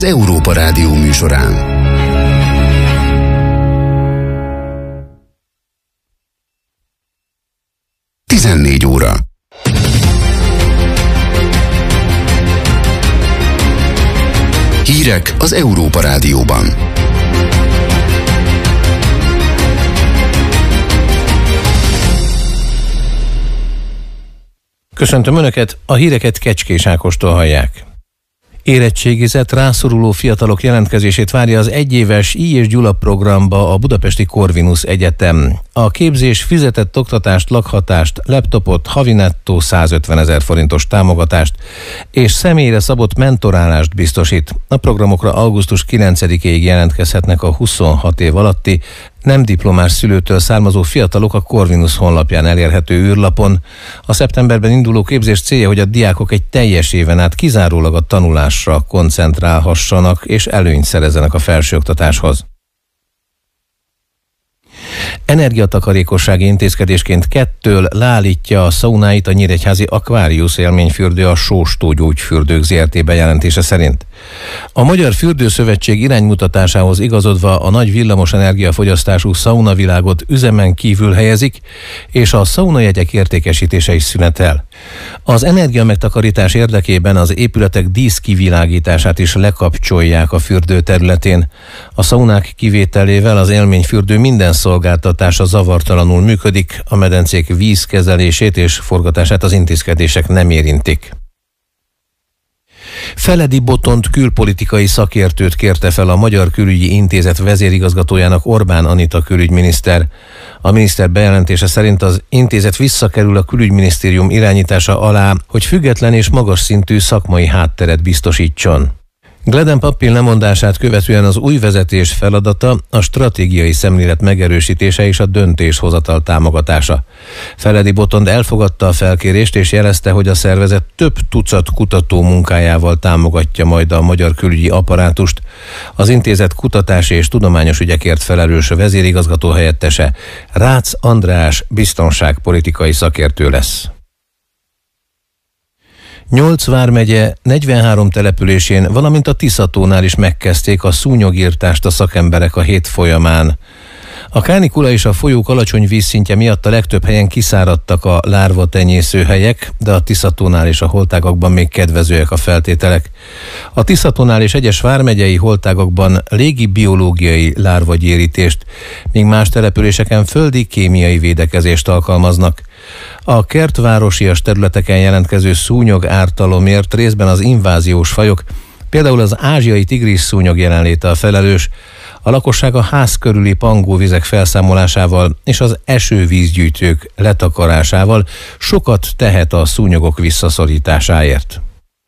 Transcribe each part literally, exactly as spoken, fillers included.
az Európa Rádió műsorán. tizennégy óra. Hírek az Európa Rádióban. Köszöntöm Önöket, a híreket Kecskés Ákostól hallják. Érettségizett, rászoruló fiatalok jelentkezését várja az egyéves I. és Gyula programba a budapesti Corvinus Egyetem. A képzés fizetett oktatást, lakhatást, laptopot, havi nettó százötven ezer forintos támogatást és személyre szabott mentorálást biztosít. A programokra augusztus kilencedikéig jelentkezhetnek a huszonhat év alatti, nem diplomás szülőtől származó fiatalok a Corvinus honlapján elérhető űrlapon. A szeptemberben induló képzés célja, hogy a diákok egy teljes éven át kizárólag a tanulásra koncentrálhassanak és előnyt szerezzenek a felsőoktatáshoz. Energiatakarékossági intézkedésként kettől leállítja a szaunáit a nyíregyházi Aquarius élményfürdő a Sóstó Gyógyfürdők Zrt. Bejelentése szerint. A Magyar Fürdőszövetség iránymutatásához igazodva a nagy villamos energiafogyasztású szaunavilágot üzemen kívül helyezik, és a szaunajegyek értékesítése is szünetel. Az energiamegtakarítás érdekében az épületek díszkivilágítását is lekapcsolják a fürdő területén. A szaunák kivételével az élményfürdő minden szolgáltatása zavartalanul működik, a medencék vízkezelését és forgatását az intézkedések nem érintik. Feledi Botont külpolitikai szakértőt kérte fel a Magyar Külügyi Intézet vezérigazgatójának Orbán Anita külügyminiszter. A miniszter bejelentése szerint az intézet visszakerül a külügyminisztérium irányítása alá, hogy független és magas szintű szakmai hátteret biztosítson. Gleden Pappil lemondását követően az új vezetés feladata a stratégiai szemlélet megerősítése és a döntéshozatal támogatása. Feledi Botond elfogadta a felkérést és jelezte, hogy a szervezet több tucat kutató munkájával támogatja majd a magyar külügyi apparátust. Az intézet kutatási és tudományos ügyekért felelős vezérigazgató helyettese Rácz András biztonságpolitikai szakértő lesz. Nyolc vármegye negyvenhárom településén, valamint a Tiszatónál is megkezdték a szúnyogirtást a szakemberek a hét folyamán. A kánikula és a folyók alacsony vízszintje miatt a legtöbb helyen kiszáradtak a lárva tenyészőhelyek, de a Tiszatónál és a holtágakban még kedvezőek a feltételek. A Tiszatónál és egyes vármegyei holtágakban légi biológiai lárvagyérítést, míg más településeken földi kémiai védekezést alkalmaznak. A kertvárosias területeken jelentkező szúnyog ártalomért részben az inváziós fajok, például az ázsiai tigris szúnyog jelenléte a felelős. A lakosság a ház körüli pangóvizek felszámolásával és az esővízgyűjtők letakarásával sokat tehet a szúnyogok visszaszorításáért.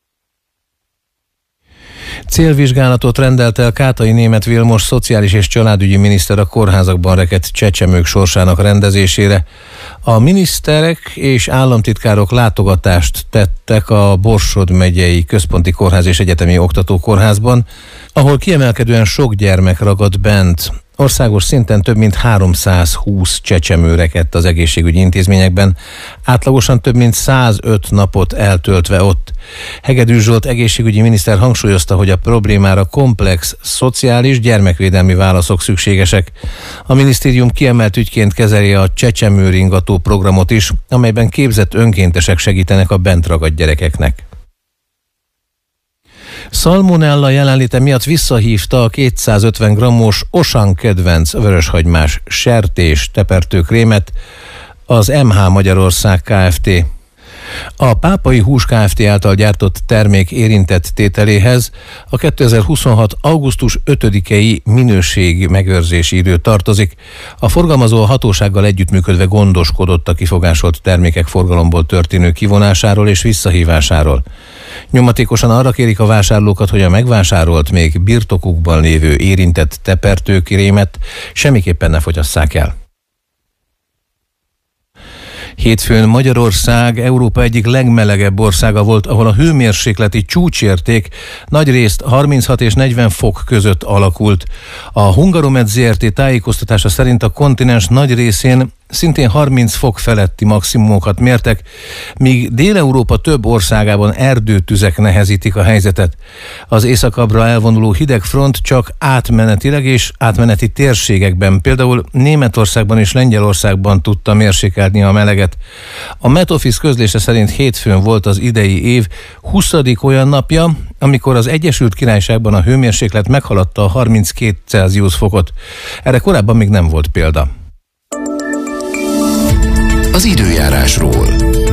Célvizsgálatot rendelt el Kátai Németh Vilmos szociális és családügyi miniszter a kórházakban rekedt csecsemők sorsának rendezésére. A miniszterek és államtitkárok látogatást tettek a Borsod megyei Központi Kórház és Egyetemi Oktatókórházban, ahol kiemelkedően sok gyermek ragadt bent. Országos szinten több mint háromszázhúsz csecsemő rekedt az egészségügyi intézményekben, átlagosan több mint százöt napot eltöltve ott. Hegedűs Zsolt egészségügyi miniszter hangsúlyozta, hogy a problémára komplex, szociális, gyermekvédelmi válaszok szükségesek. A minisztérium kiemelt ügyként kezeli a Csecsemőringató programot is, amelyben képzett önkéntesek segítenek a bent ragadt gyerekeknek. Szalmonella jelenléte miatt visszahívta a kétszázötven grammos Osan kedvenc vöröshagymás sertés tepertőkrémet az em há Magyarország Kft. A Pápai Hús Kft. Által gyártott termék érintett tételéhez a kétezer-huszonhat. augusztus ötödikei minőségi megőrzési idő tartozik. A forgalmazó a hatósággal együttműködve gondoskodott a kifogásolt termékek forgalomból történő kivonásáról és visszahívásáról. Nyomatékosan arra kérik a vásárlókat, hogy a megvásárolt, még birtokukban lévő érintett tepertőkrémet semmiképpen ne fogyasszák el. Hétfőn Magyarország Európa egyik legmelegebb országa volt, ahol a hőmérsékleti csúcsérték nagyrészt harminchat és negyven fok között alakult. A Hungaromed Zrt. Tájékoztatása szerint a kontinens nagy részén szintén harminc fok feletti maximumokat mértek, míg Dél-Európa több országában erdőtüzek nehezítik a helyzetet. Az északabbra elvonuló hideg front csak átmenetileg és átmeneti térségekben, például Németországban és Lengyelországban tudta mérsékelni a meleget. A Met Office közlése szerint hétfőn volt az idei év huszadik olyan napja, amikor az Egyesült Királyságban a hőmérséklet meghaladta a harminckét Celsius fokot. Erre korábban még nem volt példa. Az időjárásról.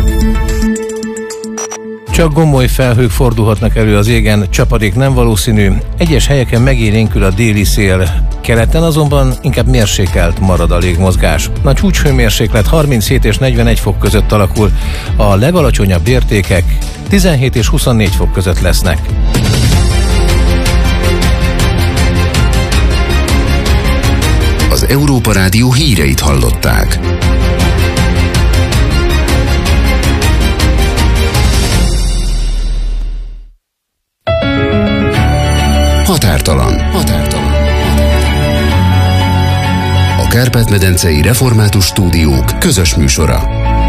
Csak gomoly felhők fordulhatnak elő az égen, csapadék nem valószínű, egyes helyeken megélénkül a déli szél. Keleten azonban inkább mérsékelt marad a légmozgás. A csúcshőmérséklet harminchét és negyvenegy fok között alakul, a legalacsonyabb értékek tizenhét és huszonnégy fok között lesznek. Az Európa Rádió híreit hallották. Határtalan. Határtalan. A Kárpát-medencei Református Stúdiók közös műsora.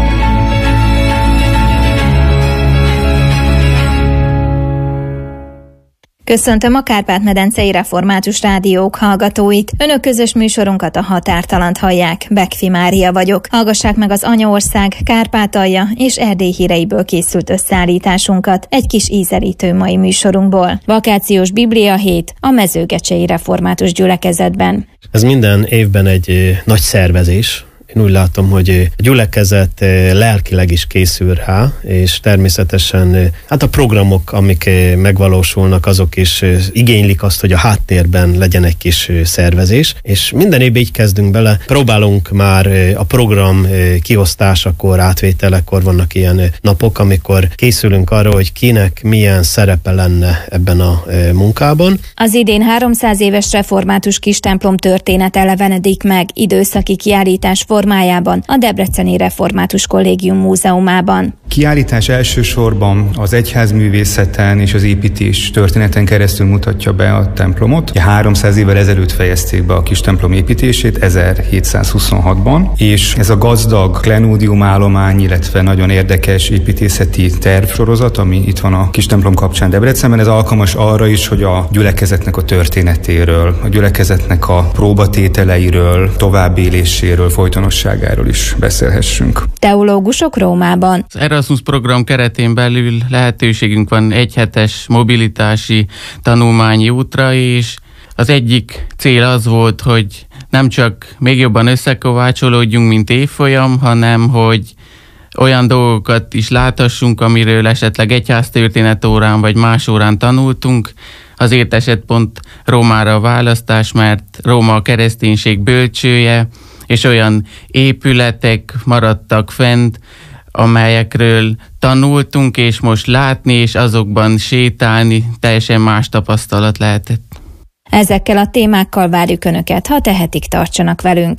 Köszöntöm a Kárpát-medencei Református Rádiók hallgatóit. Önök közös műsorunkat, a Határtalant hallják. Bekfi Mária vagyok. Hallgassák meg az Anyaország, Kárpátalja és Erdély híreiből készült összeállításunkat egy kis ízelítő mai műsorunkból. Vakációs Biblia hét a Mezőgecsei Református Gyülekezetben. Ez minden évben egy nagy szervezés. Én úgy látom, hogy a gyülekezet lelkileg is készül rá, és természetesen hát a programok, amik megvalósulnak, azok is igénylik azt, hogy a háttérben legyen egy kis szervezés, és minden évben így kezdünk bele. Próbálunk már a program kiosztásakor, átvételekor, vannak ilyen napok, amikor készülünk arra, hogy kinek milyen szerepe lenne ebben a munkában. Az idén háromszáz éves református kistemplom történet elevenedik meg időszaki kiállítás formájában a Debreceni Református Kollégium Múzeumában. Kiállítás elsősorban az egyházművészeten és az építés történeten keresztül mutatja be a templomot. háromszáz évvel ezelőtt fejezték be a kis templom építését, ezerhétszázhuszonhatban, és ez a gazdag klenódium állomány, illetve nagyon érdekes építészeti tervsorozat, ami itt van a kis templom kapcsán Debrecenben, ez alkalmas arra is, hogy a gyülekezetnek a történetéről, a gyülekezetnek a próbatételeiről, továbbéléséről, folytonosságáról is beszélhessünk. Teológusok Rómában. Az Erasmus program keretén belül lehetőségünk van egyhetes mobilitási tanulmányi útra, és az egyik cél az volt, hogy nem csak még jobban összekovácsolódjunk, mint évfolyam, hanem hogy olyan dolgokat is láthassunk, amiről esetleg egyháztörténet órán vagy más órán tanultunk. Azért esett pont Rómára a választás, mert Róma a kereszténység bölcsője, és olyan épületek maradtak fent, amelyekről tanultunk, és most látni, és azokban sétálni teljesen más tapasztalat lehetett. Ezekkel a témákkal várjuk Önöket, ha tehetik, tartsanak velünk.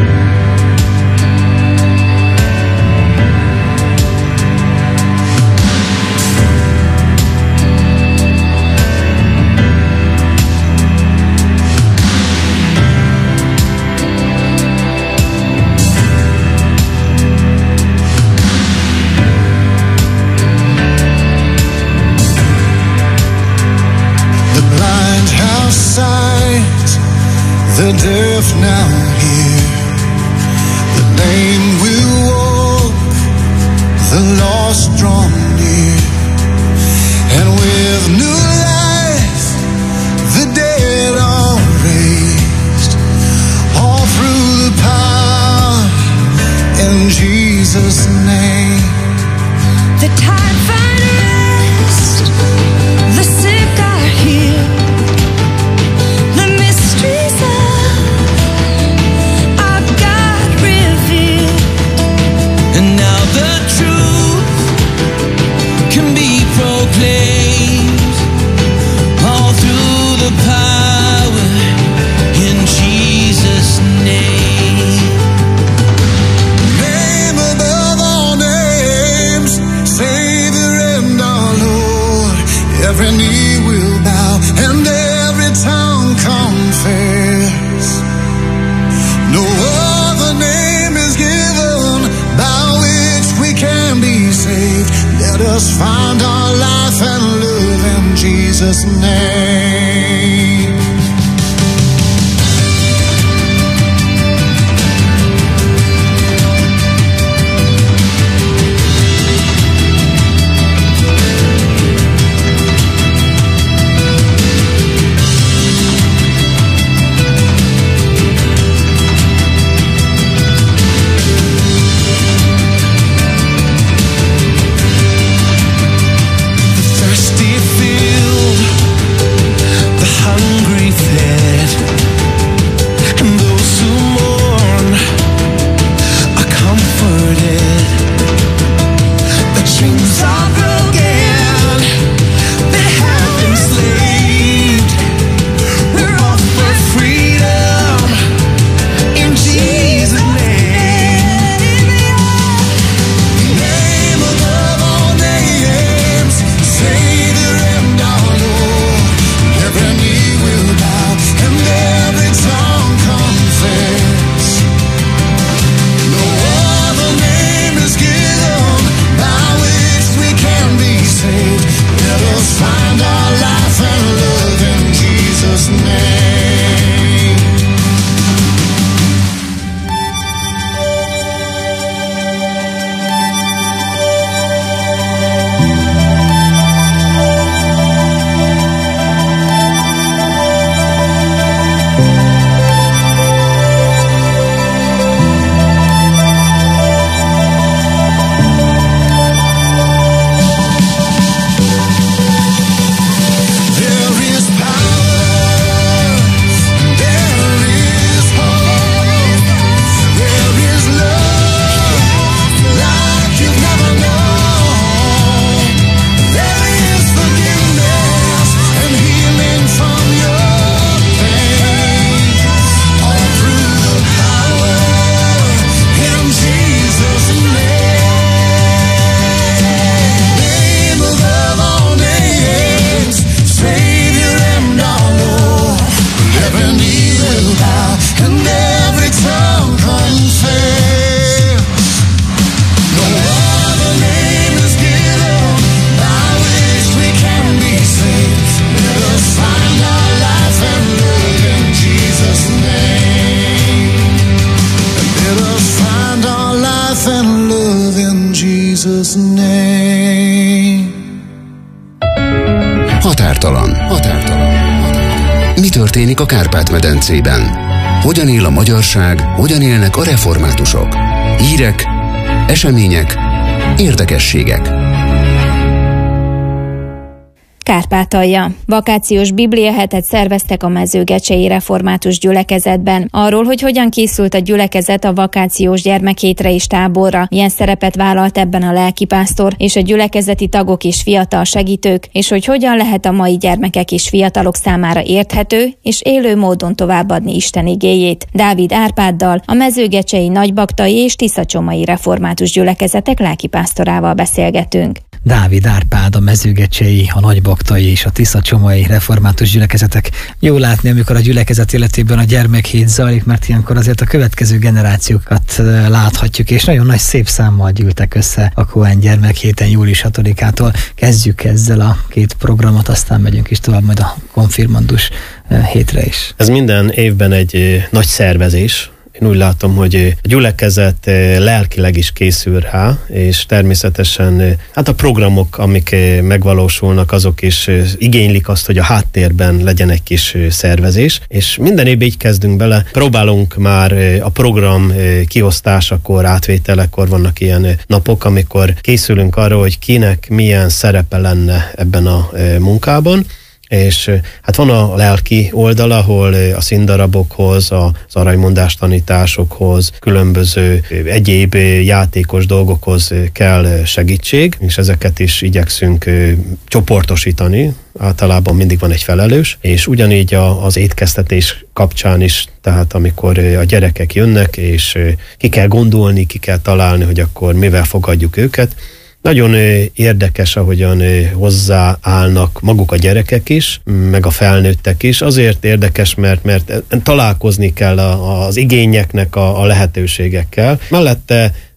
The deaf now hear, the lame will walk, the lost draw near, and with new life the dead are raised, all through the power in Jesus' name. The tide find rest, the sick are healed. Name above all names. Jesus' name. Határtalan. Határtalan. Mi történik a Kárpát-medencében? Hogyan él a magyarság, hogyan élnek a reformátusok? Hírek, események, érdekességek. Kárpátalja. Vakációs bibliahetet szerveztek a Mezőgecsei Református Gyülekezetben. Arról, hogy hogyan készült a gyülekezet a vakációs gyermekhétre és táborra, milyen szerepet vállalt ebben a lelkipásztor és a gyülekezeti tagok és fiatal segítők, és hogy hogyan lehet a mai gyermekek és fiatalok számára érthető és élő módon továbbadni Isten igéjét. Dávid Árpáddal, a Mezőgecsei, Nagybaktai és Tiszacsomai Református Gyülekezetek lelkipásztorával beszélgetünk. Dávid Árpád, a Mezőgecsei, a Nagybaktai és a Tiszacsomai Református Gyülekezetek. Jó látni, amikor a gyülekezet életében a gyermekhét zajlik, mert ilyenkor azért a következő generációkat láthatjuk, és nagyon nagy szép számmal gyűltek össze a Cohen gyermekhéten július hatodikától. Kezdjük ezzel a két programot, aztán megyünk is tovább majd a konfirmandus hétre is. Ez minden évben egy nagy szervezés. Én úgy látom, hogy a gyülekezet lelkileg is készül rá, és természetesen hát a programok, amik megvalósulnak, azok is igénylik azt, hogy a háttérben legyen egy kis szervezés, és minden évben így kezdünk bele. Próbálunk már a program kiosztásakor, átvételekor, vannak ilyen napok, amikor készülünk arra, hogy kinek milyen szerepe lenne ebben a munkában. És hát van a lelki oldal, ahol a színdarabokhoz, az aranymondás tanításokhoz, különböző egyéb játékos dolgokhoz kell segítség, és ezeket is igyekszünk csoportosítani. Általában mindig van egy felelős, és ugyanígy az étkeztetés kapcsán is, tehát amikor a gyerekek jönnek, és ki kell gondolni, ki kell találni, hogy akkor mivel fogadjuk őket. Nagyon érdekes, ahogyan hozzáállnak maguk a gyerekek is, meg a felnőttek is. Azért érdekes, mert, mert találkozni kell az igényeknek a, a lehetőségekkel. Mellette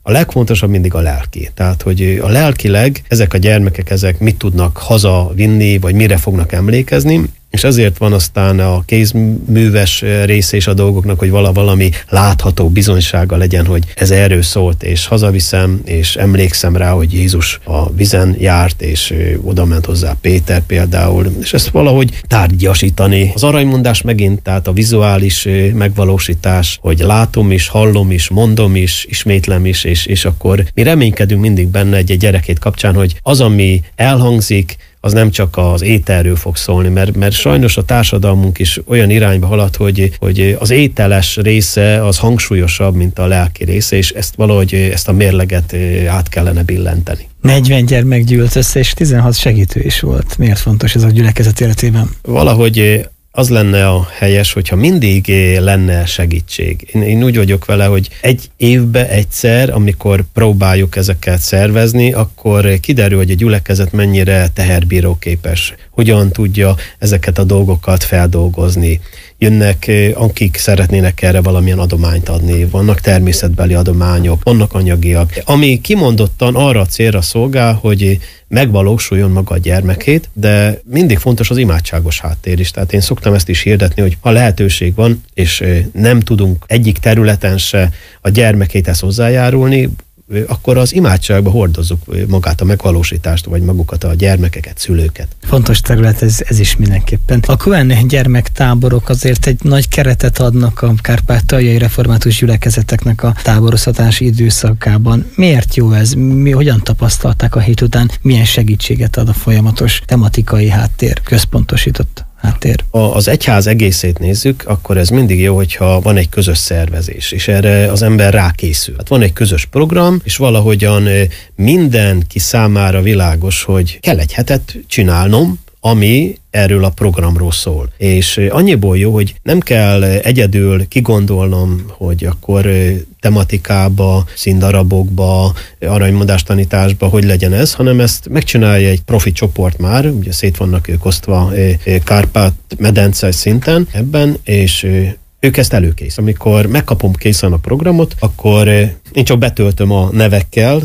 a legfontosabb mindig a lelki. Tehát, hogy a lelkileg ezek a gyermekek, ezek mit tudnak hazavinni, vagy mire fognak emlékezni, és ezért van aztán a kézműves része is a dolgoknak, hogy vala, valami látható bizonysága legyen, hogy ez erről szólt, és hazaviszem, és emlékszem rá, hogy Jézus a vizen járt, és oda ment hozzá Péter például, és ezt valahogy tárgyasítani. Az aranymondás megint, tehát a vizuális megvalósítás, hogy látom is, hallom is, mondom is, ismétlem is, és, és akkor mi reménykedünk mindig benne egy, egy gyerekét kapcsán, hogy az, ami elhangzik, az nem csak az ételről fog szólni, mert, mert sajnos a társadalmunk is olyan irányba halad, hogy, hogy az ételes része az hangsúlyosabb, mint a lelki része, és ezt valahogy ezt a mérleget át kellene billenteni. negyven gyermek gyűlt össze, és tizenhat segítő is volt. Miért fontos ez a gyülekezet életében? Valahogy az lenne a helyes, hogyha mindig lenne segítség. Én, én úgy vagyok vele, hogy egy évbe egyszer, amikor próbáljuk ezeket szervezni, akkor kiderül, hogy a gyülekezet mennyire teherbíróképes, hogyan tudja ezeket a dolgokat feldolgozni. Jönnek, akik szeretnének erre valamilyen adományt adni, vannak természetbeli adományok, vannak anyagiak, ami kimondottan arra a célra szolgál, hogy megvalósuljon maga a gyermekét, de mindig fontos az imádságos háttér is. Tehát én szoktam ezt is hirdetni, hogy ha lehetőség van, és nem tudunk egyik területen se a gyermekéthez hozzájárulni, akkor az imádságba hordozzuk magát a megvalósítást, vagy magukat a gyermekeket, szülőket. Fontos terület ez, ez is mindenképpen. A Cohen gyermektáborok azért egy nagy keretet adnak a kárpátaljai református gyülekezeteknek a táboroztatási időszakában. Miért jó ez? Mi hogyan tapasztalták a hét után? Milyen segítséget ad a folyamatos tematikai háttér, központosított háttér? Ha az egyház egészét nézzük, akkor ez mindig jó, hogyha van egy közös szervezés, és erre az ember rákészül. Hát van egy közös program, és valahogyan mindenki számára világos, hogy kell egy hetet csinálnom, ami erről a programról szól. És annyiból jó, hogy nem kell egyedül kigondolnom, hogy akkor tematikába, színdarabokba, aranymondás-tanításba hogy legyen ez, hanem ezt megcsinálja egy profi csoport már, ugye szét vannak ők osztva Kárpát-medence szinten ebben, és ők ezt előkész. Amikor megkapom készen a programot, akkor én csak betöltöm a nevekkel,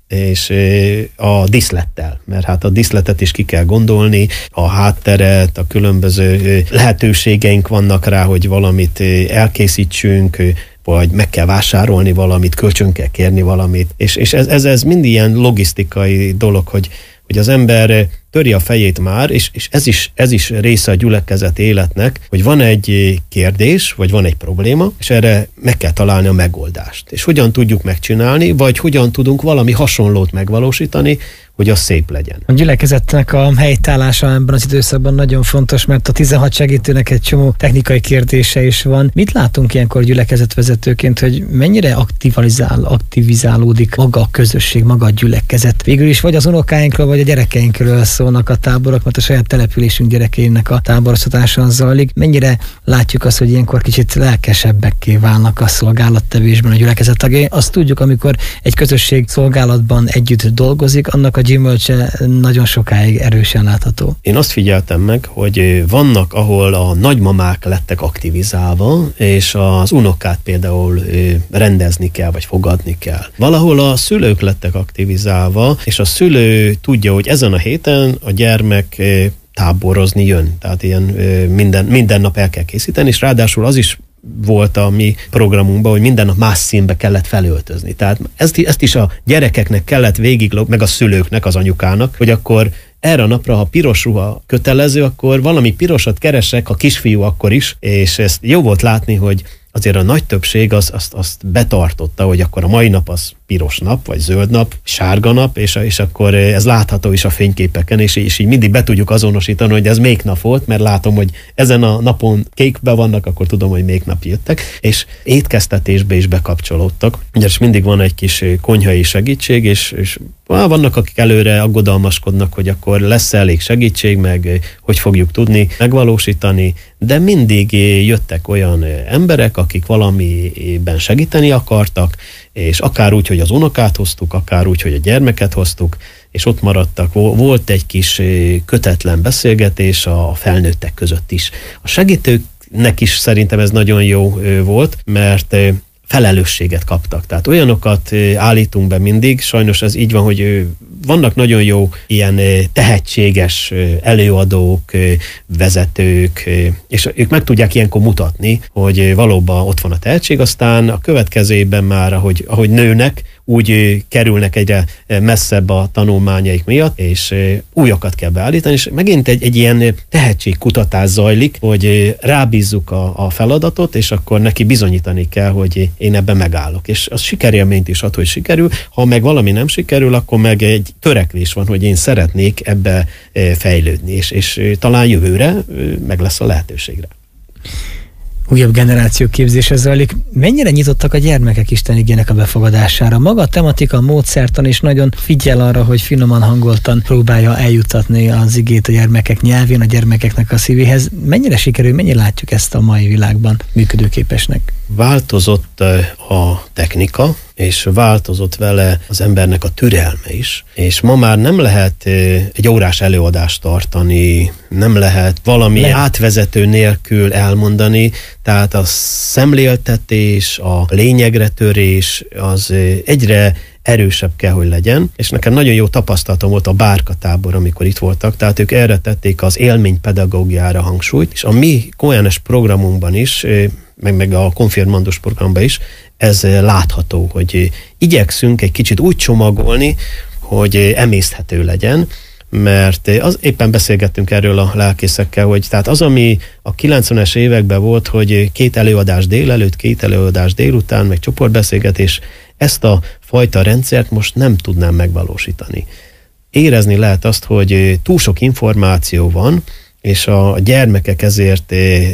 és a díszlettel, mert hát a díszletet is ki kell gondolni, a hátteret, a különböző lehetőségeink vannak rá, hogy valamit elkészítsünk, vagy meg kell vásárolni valamit, kölcsön kell kérni valamit, és, és ez, ez, ez mind ilyen logisztikai dolog, hogy, hogy az ember töri a fejét már, és, és ez, is, ez is része a gyülekezet életnek, hogy van egy kérdés, vagy van egy probléma, és erre meg kell találni a megoldást. És hogyan tudjuk megcsinálni, vagy hogyan tudunk valami hasonlót megvalósítani, hogy az szép legyen. A gyülekezetnek a helytállása ebben az időszakban nagyon fontos, mert a tizenhat segítőnek egy csomó technikai kérdése is van. Mit látunk ilyenkor gyülekezetvezetőként, hogy mennyire aktivizál, aktivizálódik maga a közösség, maga a gyülekezet? Végül is vagy az unokáinkról, vagy a gyerekeinkről szólnak a táborok, mert a saját településünk gyerekeinek a táboroztatáson zajlik. Mennyire látjuk azt, hogy ilyenkor kicsit lelkesebbekké válnak a szolgálattevésben a gyülekezet tagjai? Azt tudjuk, amikor egy közösség szolgálatban együtt dolgozik, annak a gyümölcse nagyon sokáig erősen látható. Én azt figyeltem meg, hogy vannak, ahol a nagymamák lettek aktivizálva, és az unokát például rendezni kell, vagy fogadni kell. Valahol a szülők lettek aktivizálva, és a szülő tudja, hogy ezen a héten a gyermek táborozni jön. Tehát ilyen minden, minden nap el kell készíteni, és ráadásul az is volt a mi programunkban, hogy minden nap más színbe kellett felöltözni. Tehát ezt, ezt is a gyerekeknek kellett végig, meg a szülőknek, az anyukának, hogy akkor erre a napra, ha piros ruha kötelező, akkor valami pirosat keresek, a kisfiú akkor is, és ezt jó volt látni, hogy azért a nagy többség az, azt, azt betartotta, hogy akkor a mai nap az piros nap, vagy zöld nap, sárga nap, és, és akkor ez látható is a fényképeken, és, és így mindig be tudjuk azonosítani, hogy ez melyik nap volt, mert látom, hogy ezen a napon kékbe vannak, akkor tudom, hogy melyik nap jöttek, és étkeztetésbe is bekapcsolódtak. Ugye mindig van egy kis konyhai segítség, és, és vannak, akik előre aggodalmaskodnak, hogy akkor lesz elég segítség, meg hogy fogjuk tudni megvalósítani, de mindig jöttek olyan emberek, akik valamiben segíteni akartak, és akár úgy, hogy az unokát hoztuk, akár úgy, hogy a gyermeket hoztuk, és ott maradtak. Volt egy kis kötetlen beszélgetés a felnőttek között is. A segítőknek is szerintem ez nagyon jó volt, mert felelősséget kaptak. Tehát olyanokat állítunk be mindig, sajnos ez így van, hogy vannak nagyon jó ilyen tehetséges előadók, vezetők, és ők meg tudják ilyenkor mutatni, hogy valóban ott van a tehetség, aztán a következő évben már, ahogy, ahogy nőnek, úgy kerülnek egyre messzebb a tanulmányaik miatt, és újakat kell beállítani, és megint egy, egy ilyen tehetségkutatás zajlik, hogy rábízzuk a, a feladatot, és akkor neki bizonyítani kell, hogy én ebben megállok. És az sikerélményt is ad, hogy sikerül. Ha meg valami nem sikerül, akkor meg egy törekvés van, hogy én szeretnék ebbe fejlődni, és, és talán jövőre meg lesz a lehetőségre. Újabb generáció képzése zajlik. Mennyire nyitottak a gyermekek Isten igének a befogadására? Maga a tematika, a módszertan is nagyon figyel arra, hogy finoman hangoltan próbálja eljutatni az igét a gyermekek nyelvén, a gyermekeknek a szívéhez. Mennyire sikerül, mennyire látjuk ezt a mai világban működőképesnek? Változott a technika, és változott vele az embernek a türelme is. És ma már nem lehet egy órás előadást tartani, nem lehet valami Le. átvezető nélkül elmondani, tehát a szemléltetés, a lényegre törés az egyre erősebb kell, hogy legyen, és nekem nagyon jó tapasztalatom volt a Bárkatábor, amikor itt voltak, tehát ők erre tették az élménypedagógiára hangsúlyt, és a mi Kojánes programunkban is, meg, meg a konfirmandus programban is, ez látható, hogy igyekszünk egy kicsit úgy csomagolni, hogy emészthető legyen, mert az, éppen beszélgettünk erről a lelkészekkel, hogy tehát az, ami a kilencvenes években volt, hogy két előadás délelőtt, két előadás délután, meg csoportbeszélgetés, ezt a fajta rendszert most nem tudnám megvalósítani. Érezni lehet azt, hogy túl sok információ van, és a gyermekek ezért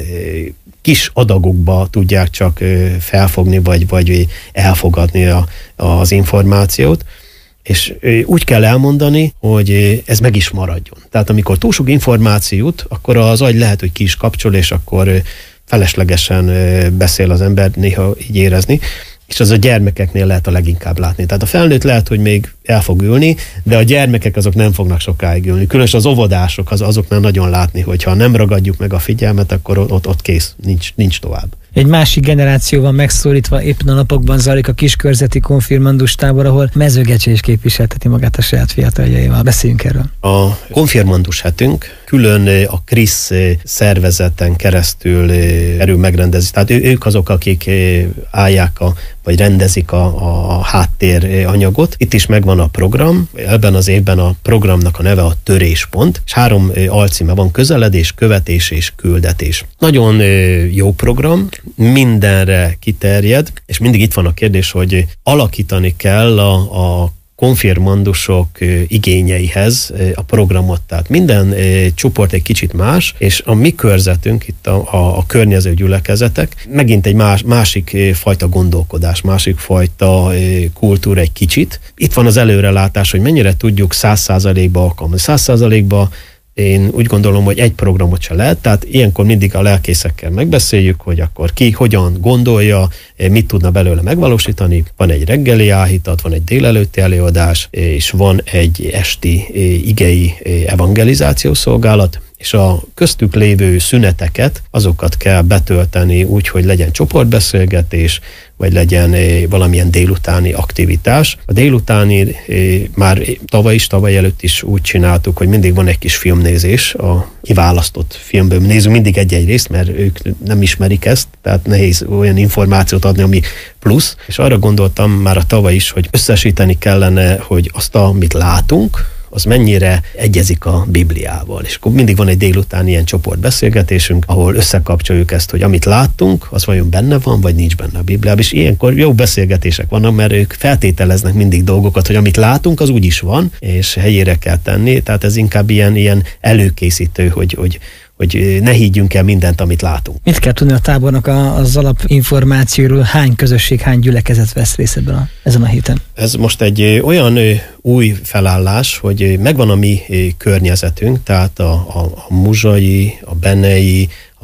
kis adagokba tudják csak felfogni, vagy, vagy elfogadni a, az információt, és úgy kell elmondani, hogy ez meg is maradjon. Tehát amikor túl sok információ jut, akkor az agy lehet, hogy ki is kapcsol, és akkor feleslegesen beszél az ember, néha így érezni, és az a gyermekeknél lehet a leginkább látni. Tehát a felnőtt lehet, hogy még el fog ülni, de a gyermekek azok nem fognak sokáig ülni. Különösen az óvodások, az, azoknál nagyon látni, hogyha nem ragadjuk meg a figyelmet, akkor ott, ott kész, nincs, nincs tovább. Egy másik generáció van megszólítva, éppen a napokban zajlik a kiskörzeti konfirmandus tábor, ahol Mezőgecse is képviselteti magát a saját fiataljaival. Beszéljünk erről. A konfirmandus hetünk külön a KRISZ szervezeten keresztül erő megrendezi. Tehát ők azok, akik állják a, vagy rendezik a, a háttér anyagot. Itt is megvan a program. Ebben az évben a programnak a neve a Töréspont, és három alcíme van: közeledés, követés és küldetés. Nagyon jó program, mindenre kiterjed, és mindig itt van a kérdés, hogy alakítani kell a, a konfirmandusok igényeihez a programot. Tehát minden csoport egy kicsit más, és a mi körzetünk, itt a, a, a környező gyülekezetek, megint egy más, másik fajta gondolkodás, másik fajta kultúra egy kicsit. Itt van az előrelátás, hogy mennyire tudjuk száz százalékba alkalmazni. Száz százalékba én úgy gondolom, hogy egy programot se lehet, tehát ilyenkor mindig a lelkészekkel megbeszéljük, hogy akkor ki hogyan gondolja, mit tudna belőle megvalósítani. Van egy reggeli áhítat, van egy délelőtti előadás, és van egy esti igei evangelizációs szolgálat, és a köztük lévő szüneteket, azokat kell betölteni úgy, hogy legyen csoportbeszélgetés, vagy legyen valamilyen délutáni aktivitás. A délutáni már tavaly is, tavaly előtt is úgy csináltuk, hogy mindig van egy kis filmnézés, a kiválasztott filmből nézünk mindig egy-egy részt, mert ők nem ismerik ezt, tehát nehéz olyan információt adni, ami plusz, és arra gondoltam már a tavaly is, hogy összesíteni kellene, hogy azt, amit látunk, az mennyire egyezik a Bibliával. És akkor mindig van egy délután ilyen csoportbeszélgetésünk, ahol összekapcsoljuk ezt, hogy amit láttunk, az vajon benne van, vagy nincs benne a Bibliában. És ilyenkor jó beszélgetések vannak, mert ők feltételeznek mindig dolgokat, hogy amit látunk, az úgy is van, és helyére kell tenni. Tehát ez inkább ilyen, ilyen előkészítő, hogy, hogy hogy ne higgyünk el mindent, amit látunk. Mit kell tudni a tábornak az alapinformációról? Hány közösség, hány gyülekezet vesz részt ebben a, ezen a héten? Ez most egy olyan új felállás, hogy megvan a mi környezetünk, tehát a, a, a muzsai, a benei, a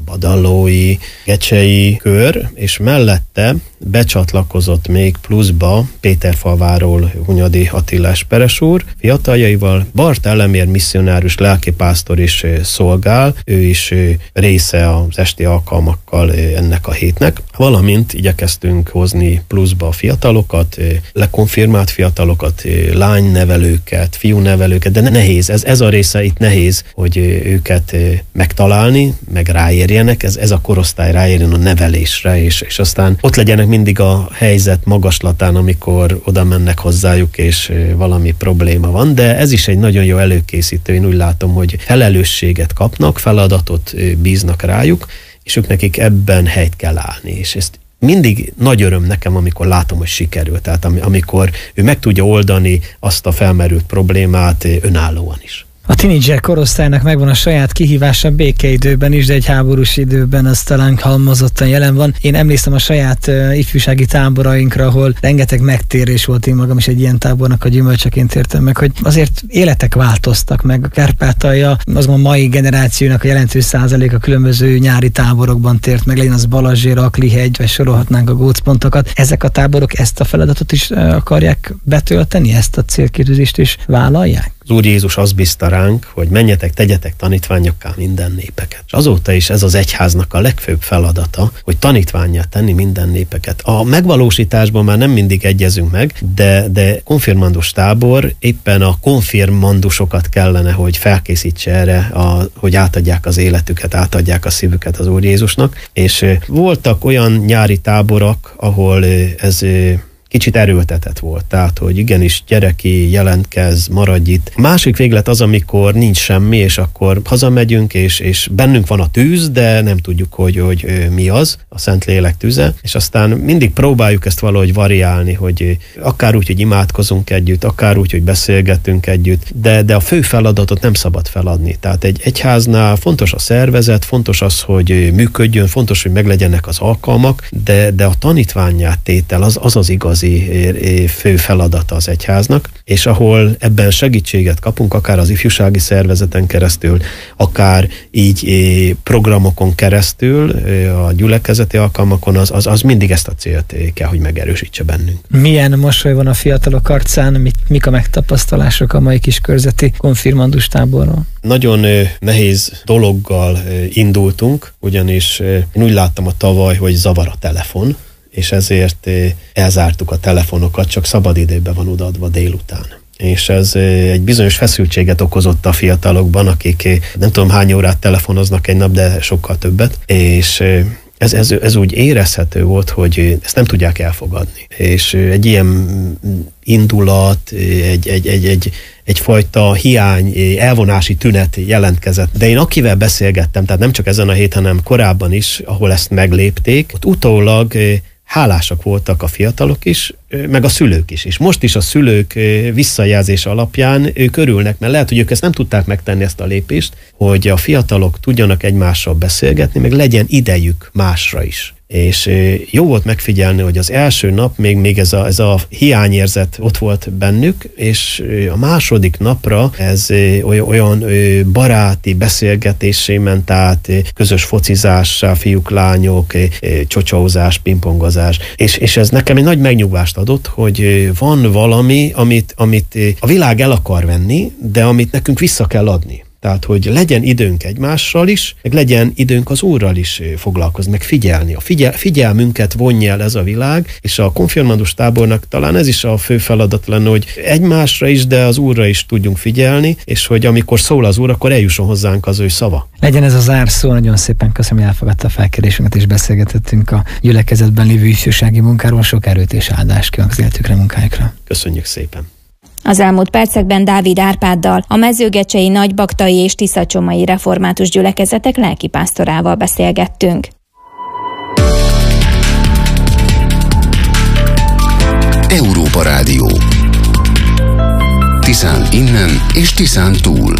a badallói, gecsei kör, és mellette becsatlakozott még pluszba Péterfalváról Hunyadi Attila Esperes úr fiataljaival. Bart Elemér misszionárus lelkipásztor is szolgál, ő is része az esti alkalmakkal ennek a hétnek, valamint igyekeztünk hozni pluszba a fiatalokat, lekonfirmált fiatalokat, lánynevelőket, fiúnevelőket, de nehéz, ez, ez a része itt nehéz, hogy őket megtalálni, meg ráérjenek, ez, ez a korosztály ráérjen a nevelésre, és, és aztán ott legyenek mindig a helyzet magaslatán, amikor oda mennek hozzájuk, és valami probléma van, de ez is egy nagyon jó előkészítő, én úgy látom, hogy felelősséget kapnak, feladatot bíznak rájuk, és ők nekik ebben helyt kell állni, és ezt mindig nagy öröm nekem, amikor látom, hogy sikerül, tehát amikor ő meg tudja oldani azt a felmerült problémát önállóan is. A tínédzser korosztálynak megvan a saját kihívása békeidőben is, de egy háborús időben az talán halmozottan jelen van. Én emlékszem a saját uh, ifjúsági táborainkra, ahol rengeteg megtérés volt, én magam is egy ilyen tábornak a gyümölcseként értem meg, hogy azért életek változtak meg. A Kárpátalja, az a mai generációnak a jelentős százalék a különböző nyári táborokban tért meg, legyen az Balazsér, Aklihegy, vagy sorolhatnánk a gócpontokat. Ezek a táborok ezt a feladatot is uh, akarják betölteni, ezt a célkitűzést is vállalják? Az Úr Jézus azt bízta ránk, hogy menjetek, tegyetek tanítványokká minden népeket. És azóta is ez az egyháznak a legfőbb feladata, hogy tanítvánnyá tenni minden népeket. A megvalósításban már nem mindig egyezünk meg, de, de konfirmandus tábor éppen a konfirmandusokat kellene, hogy felkészítse erre, a, hogy átadják az életüket, átadják a szívüket az Úr Jézusnak. És voltak olyan nyári táborok, ahol ez kicsit erőltetett volt, tehát, hogy igenis gyereki, jelentkez, maradj itt. A másik véglet az, amikor nincs semmi, és akkor hazamegyünk, és, és bennünk van a tűz, de nem tudjuk, hogy, hogy mi az, a Szentlélek tüze, és aztán mindig próbáljuk ezt valahogy variálni, hogy akár úgy, hogy imádkozunk együtt, akár úgy, hogy beszélgetünk együtt, de, de a fő feladatot nem szabad feladni. Tehát egy egyháznál fontos a szervezet, fontos az, hogy működjön, fontos, hogy meglegyenek az alkalmak, de, de a tanítvánnyá tétel az az, az igaz fő feladata az egyháznak, és ahol ebben segítséget kapunk, akár az ifjúsági szervezeten keresztül, akár így programokon keresztül, a gyülekezeti alkalmakon, az, az, az mindig ezt a célt kell, hogy megerősítse bennünk. Milyen mosoly van a fiatalok arcán, mit, mik a megtapasztalások a mai kiskörzeti konfirmandus táborról? Nagyon nehéz dologgal indultunk, ugyanis én úgy láttam a tavaly, hogy zavar a telefon, és ezért elzártuk a telefonokat, csak szabadidőben van odaadva délután. És ez egy bizonyos feszültséget okozott a fiatalokban, akik nem tudom hány órát telefonoznak egy nap, de sokkal többet, és ez, ez, ez úgy érezhető volt, hogy ezt nem tudják elfogadni. És egy ilyen indulat, egy, egy, egy, egy, egyfajta hiány, elvonási tünet jelentkezett. De én akivel beszélgettem, tehát nem csak ezen a héten, hanem korábban is, ahol ezt meglépték, ott utólag hálásak voltak a fiatalok is, meg a szülők is. És most is a szülők visszajelzés alapján ők örülnek, mert lehet, hogy ők ezt nem tudták megtenni, ezt a lépést, hogy a fiatalok tudjanak egymással beszélgetni, meg legyen idejük másra is. És jó volt megfigyelni, hogy az első nap még, még ez, a, ez a hiányérzet ott volt bennük, és a második napra ez olyan baráti beszélgetésé ment át, közös focizássá, fiúk, lányok, csocsózás, pingpongozás, és, és ez nekem egy nagy megnyugvást adott, hogy van valami, amit, amit a világ el akar venni, de amit nekünk vissza kell adni. Tehát, hogy legyen időnk egymással is, meg legyen időnk az Úrral is foglalkozni, meg figyelni. A figyel, figyelmünket vonja el ez a világ, és a konfirmandus tábornak talán ez is a fő feladat lenne, hogy egymásra is, de az Úrra is tudjunk figyelni, és hogy amikor szól az Úr, akkor eljusson hozzánk az ő szava. Legyen ez a zárszó, nagyon szépen köszönöm, hogy elfogadta a felkérésünket, és beszélgetettünk a gyülekezetben lévő ifjúsági munkáról. Sok erőt és áldást kívánok az életükre, munkájukra. Köszönjük szépen! Az elmúlt percekben Dávid Árpáddal, a mezőgecsei, nagybaktai és tiszacsomai református gyülekezetek lelkipásztorával beszélgettünk. Európa Rádió. Tiszán innen és Tiszán túl.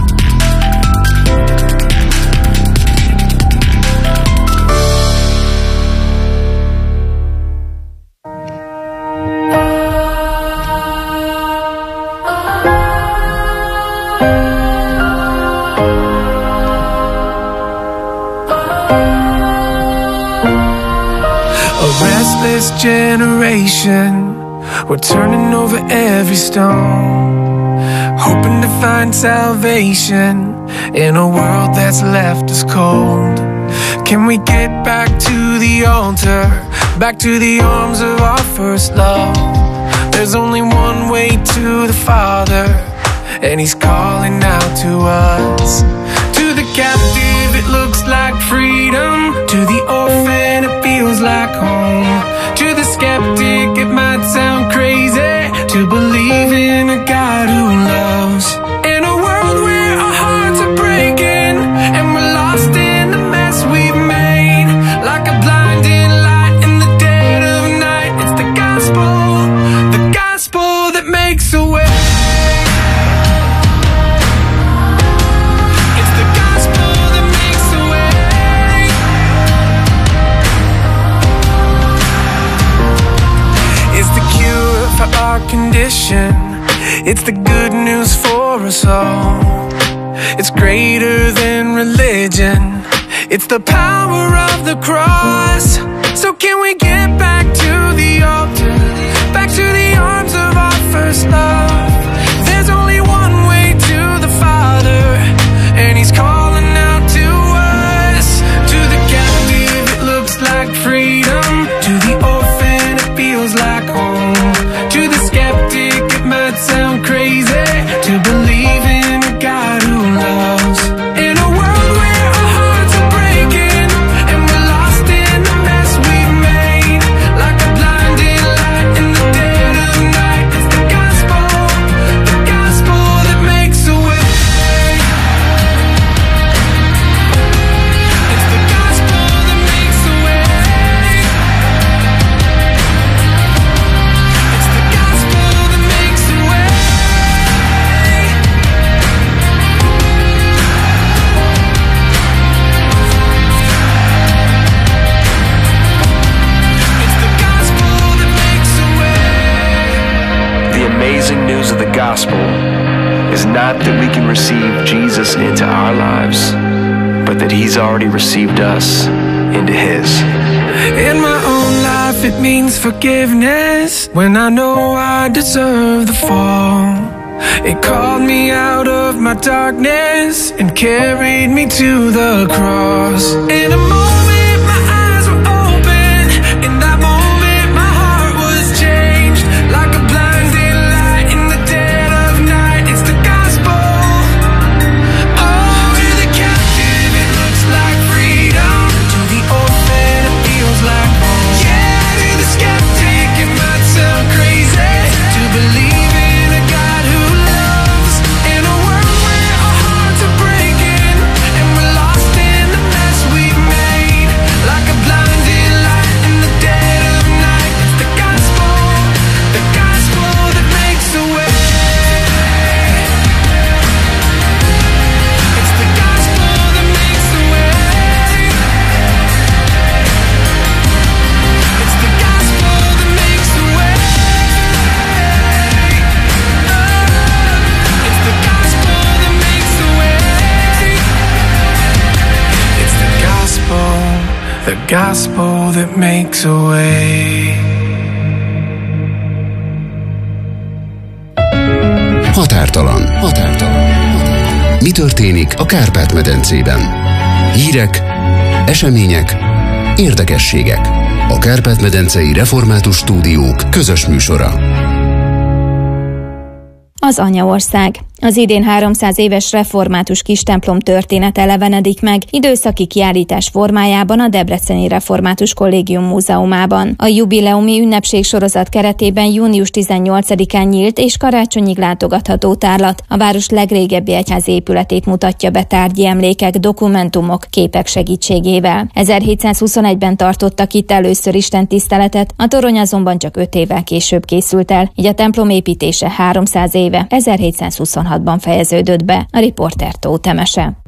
restless generation, we're turning over every stone, hoping to find salvation in a world that's left us cold. Can we get back to the altar, back to the arms of our first love? There's only one way to the Father, and He's calling out to us. To the captive it looks like freedom, to the orphan it feels like home. To the skeptic it might sound crazy to believe in a God who loves. In a world where our hearts are breaking and we're lost in the mess we've made, like a blinding light in the dead of night, it's the gospel, the gospel that makes a way. It's the gospel that makes a way. It's the cure for our condition, it's the good news for us all. It's greater than religion, it's the power of the cross. So can we get back to the altar, back to the arms of our first love? There's only one way to the Father, and He's calling out to us. To the captive it looks like freedom, to the orphan it feels like home. To the skeptic it might sound crazy to believe in a God who loves. In a world where our hearts are breaking and we're lost in the mess we've made, like a blinding light in the dead of night, it's the gospel, the gospel that makes a way. It's the gospel that makes a way. It's the gospel that makes a way. It's the gospel that makes a way. The amazing news of the gospel is not that we can receive Jesus into our lives, but that He's already received us into His. In my own life it means forgiveness when I know I deserve the fall. It called me out of my darkness and carried me to the cross. In a moment my eyes were open, in that moment my heart was changed, like a blinding light in the dead of night, it's the gospel. Oh, to the captive it looks like freedom, to the orphan it feels like home. Yeah, to the skeptic it might sound crazy to believe in a God who loves. In a world where our hearts are breaking and we're lost in the mess we've made, like a blinding light in the dead of night, it's the gospel, the gospel that makes a way. It's the gospel that makes a way. It's the gospel that makes a way. It's the gospel that makes a way. It's the gospel, the gospel that makes a way. Határtalan. Határtalan. Mi történik a Kárpát-medencében? Hírek, események, érdekességek. A Kárpát-medencei Református Stúdiók közös műsora. Az Anyaország. Az idén háromszáz éves református kistemplom története elevenedik meg időszaki kiállítás formájában a Debreceni Református Kollégium Múzeumában. A jubileumi ünnepség sorozat keretében június tizennyolcadikán nyílt és karácsonyig látogatható tárlat a város legrégebbi egyházi épületét mutatja be tárgyi emlékek, dokumentumok, képek segítségével. ezerhétszázhuszonegyben tartottak itt először istentiszteletet, a torony azonban csak öt évvel később készült el, így a templom építése háromszáz éve, ezerhétszázhuszonhatban fejeződött be. A riporter Tóth Temese.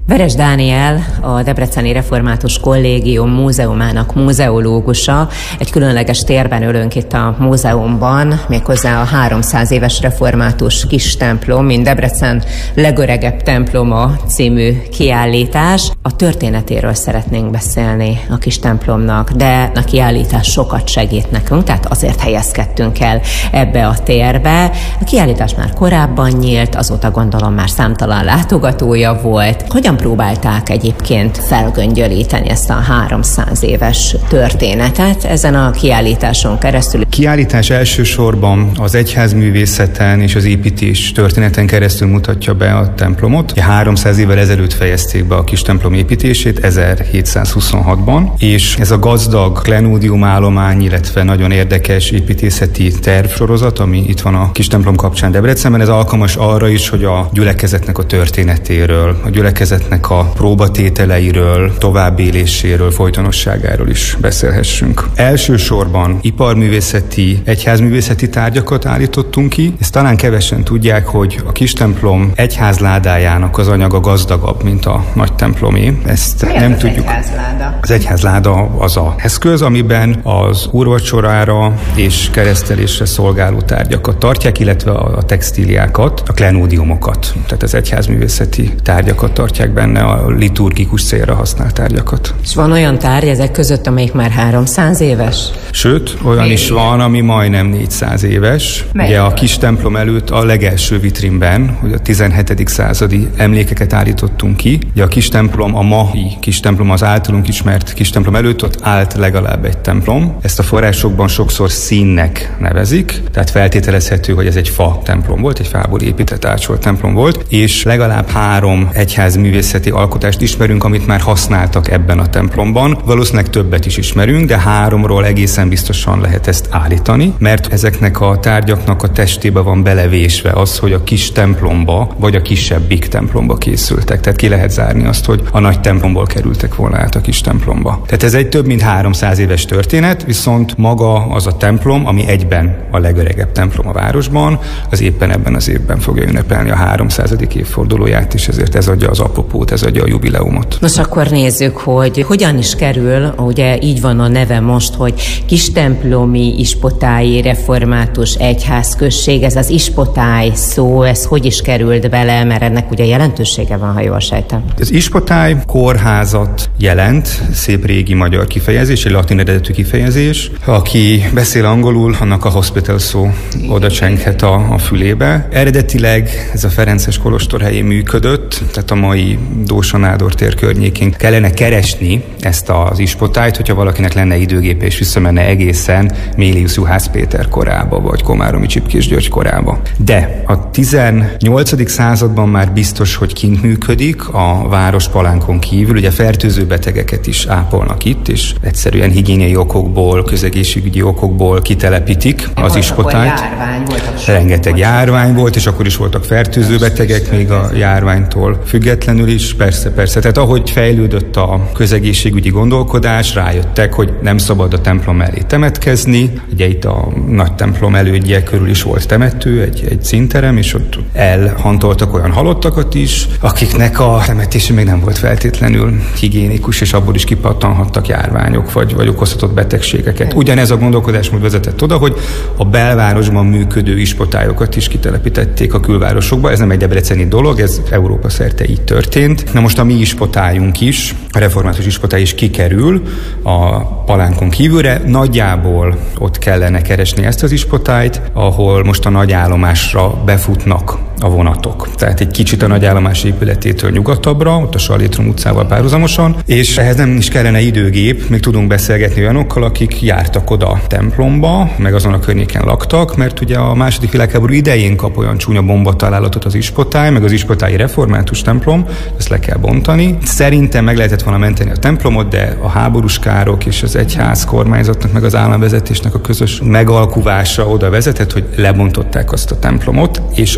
Veres Dániel, a Debreceni Református Kollégium múzeumának múzeológusa. Egy különleges térben ülünk itt a múzeumban, méghozzá a háromszáz éves református kis templom, mint Debrecen legöregebb temploma című kiállítás. A történetéről szeretnénk beszélni a kis templomnak, de a kiállítás sokat segít nekünk, tehát azért helyezkedtünk el ebbe a térbe. A kiállítás már korábban nyílt, azóta gondolom már számtalan látogatója volt. Hogyan próbálták egyébként felgöngyölíteni ezt a háromszáz éves történetet ezen a kiállításon keresztül? A kiállítás elsősorban az egyházművészeten és az építés történeten keresztül mutatja be a templomot. háromszáz évvel ezelőtt fejezték be a kis templom építését, ezerhétszázhuszonhatban, és ez a gazdag klenódium állomány, illetve nagyon érdekes építészeti tervsorozat, ami itt van a kis templom kapcsán Debrecenben, ez alkalmas arra is, hogy a gyülekezetnek a történetéről, a gyülekezetnek a próbatételeiről, továbbéléséről, folytonosságáról is beszélhessünk. Elsősorban iparművészeti, egyházművészeti tárgyakat állítottunk ki. Ezt talán kevesen tudják, hogy a kis templom egyházládájának az anyaga gazdagabb, mint a nagy templomé. Ezt Mi nem az tudjuk. Egyházláda? Az egyházláda az a eszköz, amiben az úrvacsorára és keresztelésre szolgáló tárgyakat tartják, illetve a textíliákat, a klenódiumokat, tehát az egyházművészeti tárgyakat tartják benne, a liturgikus célra használt tárgyakat. És van olyan tárgy ezek között, amelyik már háromszáz éves? Sőt, olyan is van, ami majdnem négyszáz éves. Melyik? Ugye a kis templom előtt a legelső vitrínben, hogy a tizenhetedik századi emlékeket állítottunk ki. Ugye a kis templom, a mai kis templom, az általunk ismert kis templom előtt ott állt legalább egy templom. Ezt a forrásokban sokszor színnek nevezik, tehát feltételezhető, hogy ez egy fa templom volt, egy fából épített ácsolt templom volt, és legalább három egyházművészeti alkotást ismerünk, amit már használtak ebben a templomban. Valószínűleg többet is ismerünk, de háromról egészen biztosan lehet ezt állítani, mert ezeknek a tárgyaknak a testébe van belevésve az, hogy a kis templomba vagy a kisebbik templomba készültek. Tehát ki lehet zárni azt, hogy a nagy templomból kerültek volna át a kis templomba. Tehát ez egy több mint háromszáz éves történet, viszont maga az a templom, ami egyben a legöregebb templom a városban, az éppen ebben az évben fogja ünnepelni a háromszázadik évfordulóját, és ezért ez adja az apropót, ez adja a jubileumot. Nos, akkor nézzük, hogy hogyan is kerül, ugye így van a neve most, hogy Kistemplomi Ispotályi Református Egyházközség, ez az ispotály szó, ez hogy is került bele, mert ennek ugye jelentősége van, ha jól sejtem. Az ispotály kórházat jelent, szép régi magyar kifejezés, egy latin eredetű kifejezés. Aki beszél angolul, annak a hospital szó oda csenghet a, a fülébe. Eredetileg ez a Ferences kolostor helyén működött, tehát a mai Dósa Nádor tér környékén kellene keresni ezt az ispotályt, hogyha valakinek lenne időgépe és visszamenne egészen Mélius Juhász Péter korába, vagy Komáromi Csipkés György korába. De a tizennyolcadik században már biztos, hogy kint működik, a várospalánkon kívül, ugye fertőző betegeket is ápolnak itt, és egyszerűen higiéniai okokból, közegészségügyi okokból kitelepítik az ispotályt. Rengeteg járvány volt, és akkor is voltak fertőző betegek, még a járványtól függetlenül is, persze, persze. Tehát ahogy fejlődött a közegészségügyi gondolkodás, rájöttek, hogy nem szabad a templom mellé temetkezni. Ugye itt a nagy templom elődje körül is volt temető, egy, egy színterem, és ott elhantoltak olyan halottakat is, akiknek a temetése még nem volt feltétlenül higiénikus, és abból is kipattanhattak járványok, vagy, vagy okozhatott betegségeket. Ugyanez a gondolkodásmód vezetett oda, hogy a belvárosban működő ispotályokat is kitelepítették a külvárosokba. Ez nem egy debreceni dolog, ez Európa szerte így történt. Na most a mi ispotályunk is, a református ispotály is kikerül a palánkon kívülre. Nagyjából ott kellene keresni ezt az ispotályt, ahol most a nagyállomásra befutnak a vonatok. Tehát egy kicsit a nagyállomás épületétől nyugatabbra, ott a Salétrom utcával párhuzamosan, és ehhez nem is kellene időgép, még tudunk beszélgetni olyanokkal, akik jártak oda a templomba, meg azon a környéken laktak, mert ugye a második világháború idején kap olyan csúnya bombatalálatot az ispotály, meg az ispotályi református templom, ezt le kell bontani. Szerintem meg lehetett volna menteni a templomot, de a háborús károk és az egyház kormányzatnak, meg az államvezetésnek a közös megalkuvása oda vezetett, hogy lebontották azt a templomot, és akkor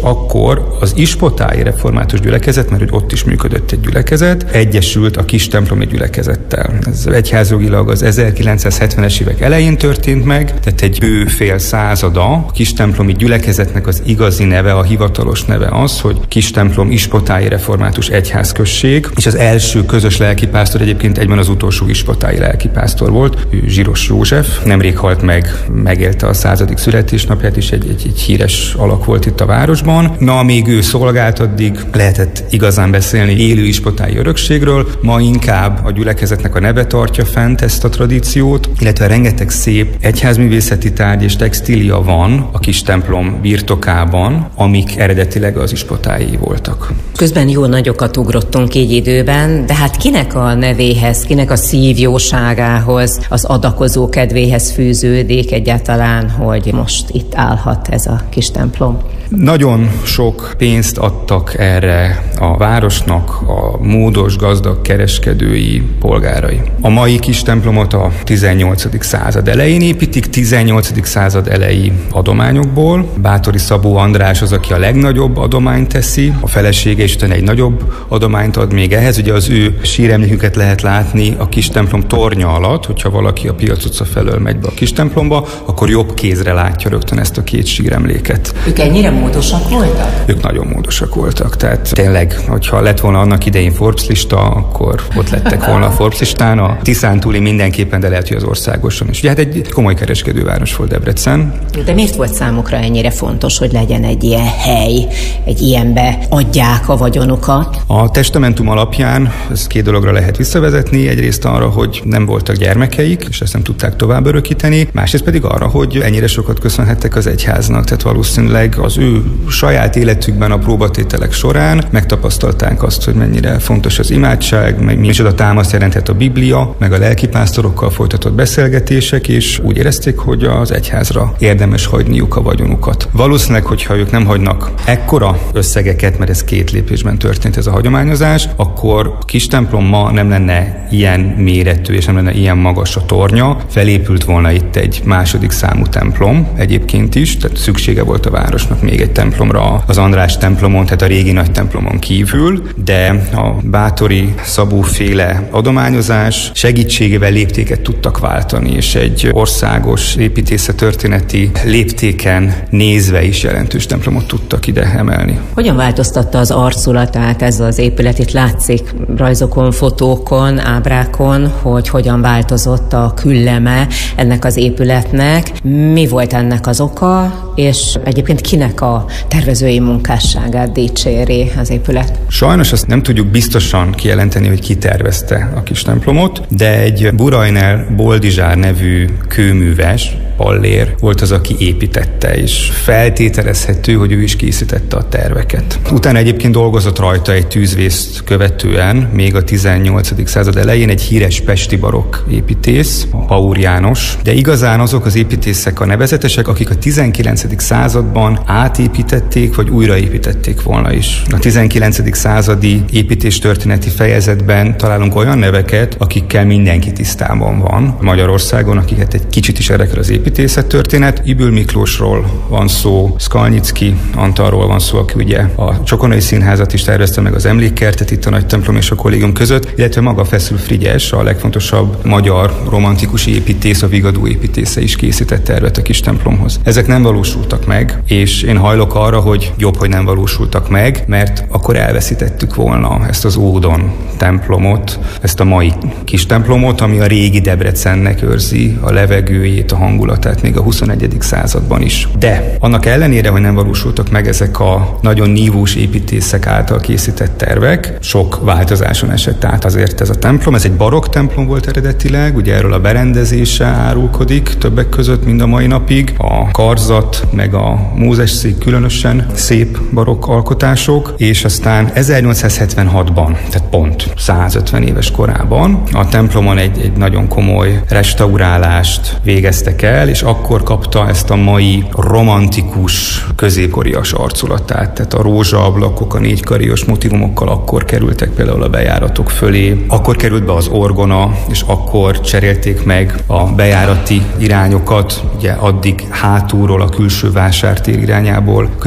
akkor az ispotái református gyülekezet, mert hogy ott is működött egy gyülekezet, egyesült a kis templomi gyülekezettel. Ez egyházjogilag az ezerkilencszázhetvenes évek elején történt meg, tehát egy bő fél százada a kis templomi gyülekezetnek az igazi neve, a hivatalos neve az, hogy Kis templom ispotái református egyházközség, és az első közös lelkipásztor egyébként egyben az utolsó ispotái lelkipásztor volt, ő Zsiros József, nemrég halt meg, megélte a századik születésnapját, és egy, egy, egy híres alak volt itt a városban. Na, amíg ő szolgált, addig lehetett igazán beszélni élő ispotái örökségről, ma inkább a gyülekezetnek a neve tartja fent ezt a tradíciót, illetve rengeteg szép egyházművészeti tárgy és textília van a kis templom birtokában, amik eredetileg az ispotái voltak. Közben jó nagyokat ugrottunk így időben, de hát kinek a nevéhez, kinek a szívjóságához, az adakozó kedvéhez fűződik egyáltalán, hogy most itt állhat ez a kis templom? Nagyon sok pénzt adtak erre a városnak a módos, gazdag kereskedői polgárai. A mai kis templomot a tizennyolcadik század elején építik, tizennyolcadik század elejé adományokból. Báthori Szabó András az, aki a legnagyobb adományt teszi, a felesége is utána egy nagyobb adományt ad még ehhez. Ugye az ő síremléküket lehet látni a kis templom tornya alatt, hogyha valaki a Piac utca felől megy be a kis templomba, akkor jobb kézre látja rögtön ezt a két síremléket. Ők ennyire módosak voltak? Ők nagyon módosak voltak, tehát tényleg, hogyha lett volna annak idején Forbes lista, akkor ott lettek volna a Forbes listán, a Tiszán túli mindenképpen, de lehet, hogy az országoson is. Ugye hát egy komoly kereskedőváros volt Debrecen. De miért volt számukra ennyire fontos, hogy legyen egy ilyen hely, egy ilyenbe adják a vagyonukat? A testamentum alapján ez két dologra lehet visszavezetni, egyrészt arra, hogy nem voltak gyermekeik, és ezt nem tudták tovább örökíteni, másrészt pedig arra, hogy ennyire sokat köszönhettek az egyháznak, tehát valószínűleg az ő saját életükben a próbatételek során megtapasztalták azt, hogy mennyire fontos az imádság, meg micsoda támaszt jelentett a Biblia, meg a lelkipásztorokkal folytatott beszélgetések, és úgy érezték, hogy az egyházra érdemes hagyniuk a vagyonukat. Valószínűleg, hogyha ők nem hagynak ekkora összegeket, mert ez két lépésben történt ez a hagyományozás, akkor a kis templom ma nem lenne ilyen méretű, és nem lenne ilyen magas a tornya, felépült volna itt egy második számú templom egyébként is, tehát szüksége volt a városnak még egy templomra az András templomon, tehát a régi nagy templomon kívül, de a Báthori Szabó féle adományozás segítségével léptéket tudtak váltani, és egy országos építészettörténeti léptéken nézve is jelentős templomot tudtak ide emelni. Hogyan változtatta az arculatát ez az épület? Itt látszik rajzokon, fotókon, ábrákon, hogy hogyan változott a külleme ennek az épületnek. Mi volt ennek az oka, és egyébként kinek a tervezői munkásságát dicséri az épület? Sajnos azt nem tudjuk biztosan kijelenteni, hogy ki tervezte a kis templomot, de egy Burajner Boldizsár nevű kőműves, Pallér volt az, aki építette, és feltételezhető, hogy ő is készítette a terveket. Utána egyébként dolgozott rajta egy tűzvészt követően, még a tizennyolcadik század elején egy híres pesti barokk építész, Paur János, de igazán azok az építészek a nevezetesek, akik a tizenkilencedik században átépítették, vagy újraépítették volna is. A tizenkilencedik századi építéstörténeti fejezetben találunk olyan neveket, akikkel mindenki tisztában van Magyarországon, akiket egy kicsit is érdekel az építészettörténet. Ybül Miklósról van szó, Skalnyicki Antalról van szó, aki ugye a Csokonai Színházat is tervezte, meg az emlékkertet itt a nagy templom és a kollégium között, illetve maga Feszül Frigyes, a legfontosabb magyar romantikus építész, a Vigadó építésze is készített tervet a kis templomhoz. Ezek nem valósultak meg, és én hajlok arra, hogy jobb, hogy nem valósultak meg, mert akkor elveszítettük volna ezt az Ódon templomot, ezt a mai kis templomot, ami a régi Debrecennek őrzi a levegőjét, a hangulatát még a huszonegyedik században is. De annak ellenére, hogy nem valósultak meg ezek a nagyon nívós építészek által készített tervek, sok változáson esett át azért ez a templom. Ez egy barokk templom volt eredetileg, ugye erről a berendezése árulkodik többek között mind a mai napig. A karzat, meg a mózeszék különösen szép barokk alkotások, és aztán ezernyolcszázhetvenhatban, tehát pont százötven éves korában a templomon egy, egy nagyon komoly restaurálást végeztek el, és akkor kapta ezt a mai romantikus, középkorias arculatát. Tehát a rózsaablakok, a négykariós motivumokkal akkor kerültek például a bejáratok fölé, akkor került be az orgona, és akkor cserélték meg a bejárati irányokat, ugye addig hátulról a külső vásártér irányából közelítették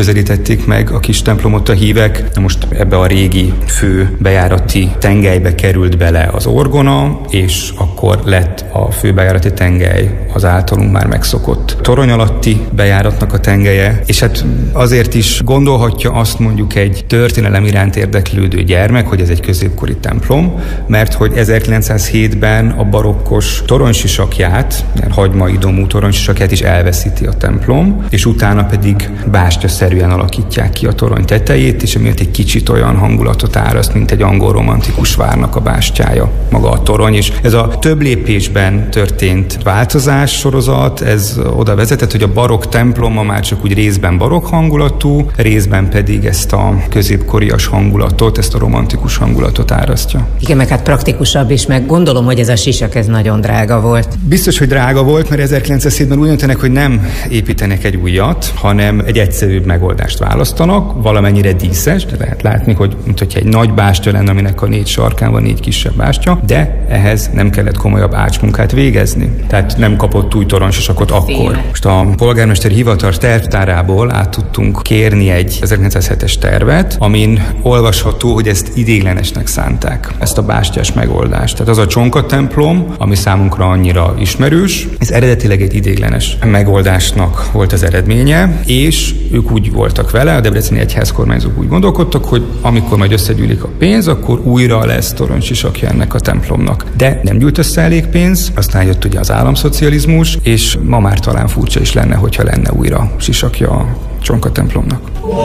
építették meg a kis templomot a hívek. Most ebbe a régi fő bejárati tengelybe került bele az orgona, és akkor lett a főbejárati tengely az általunk már megszokott torony alatti bejáratnak a tengelye, és hát azért is gondolhatja azt mondjuk egy történelem iránt érdeklődő gyermek, hogy ez egy középkori templom, mert hogy ezerkilencszázhétben a barokkos toronysisakját, hagymai domú toronysisakját is elveszíti a templom, és utána pedig bástyaszerűen alakítják ki a torony tetejét, és emiatt egy kicsit olyan hangulatot áraszt, mint egy angol romantikus várnak a bástyája, maga a torony, és ez a több lépésben történt változás sorozat, ez oda vezetett, hogy a barokk temploma már csak úgy részben barokk hangulatú, részben pedig ezt a középkorias hangulatot, ezt a romantikus hangulatot árasztja. Igen, meg hát praktikusabb is, meg gondolom, hogy ez a sisak, ez nagyon drága volt. Biztos, hogy drága volt, mert ezerkilencszázhétben úgy döntenek, hogy nem építenek egy újat, hanem egy egyszerűbb megoldást választanak, valamennyire díszes, de lehet látni, hogy mint hogyha egy nagy bástya lenne, aminek a négy sarkán van négy kisebb bástya, de ehhez nem kellett komolyabb ácsmunkát végezni. Tehát nem kapott új toronysisakot akkor. Most a polgármesteri hivatal tervtárából át tudtunk kérni egy ezerkilencszázhetes tervet, amin olvasható, hogy ezt ideiglenesnek szánták, ezt a bástyás megoldást. Tehát az a csonka templom, ami számunkra annyira ismerős, ez eredetileg egy ideiglenes megoldásnak volt az eredménye, és ők úgy voltak vele, a debreceni egyházkormányzók úgy gondolkodtak, hogy amikor majd összegyűlik a pénz, akkor újra lesz toronysisakja ennek a templomnak. De nem gyűlt össze elég pénz, aztán jött ugye az államszocializmus, és ma már talán furcsa is lenne, hogyha lenne újra sisakja a csonka templomnak.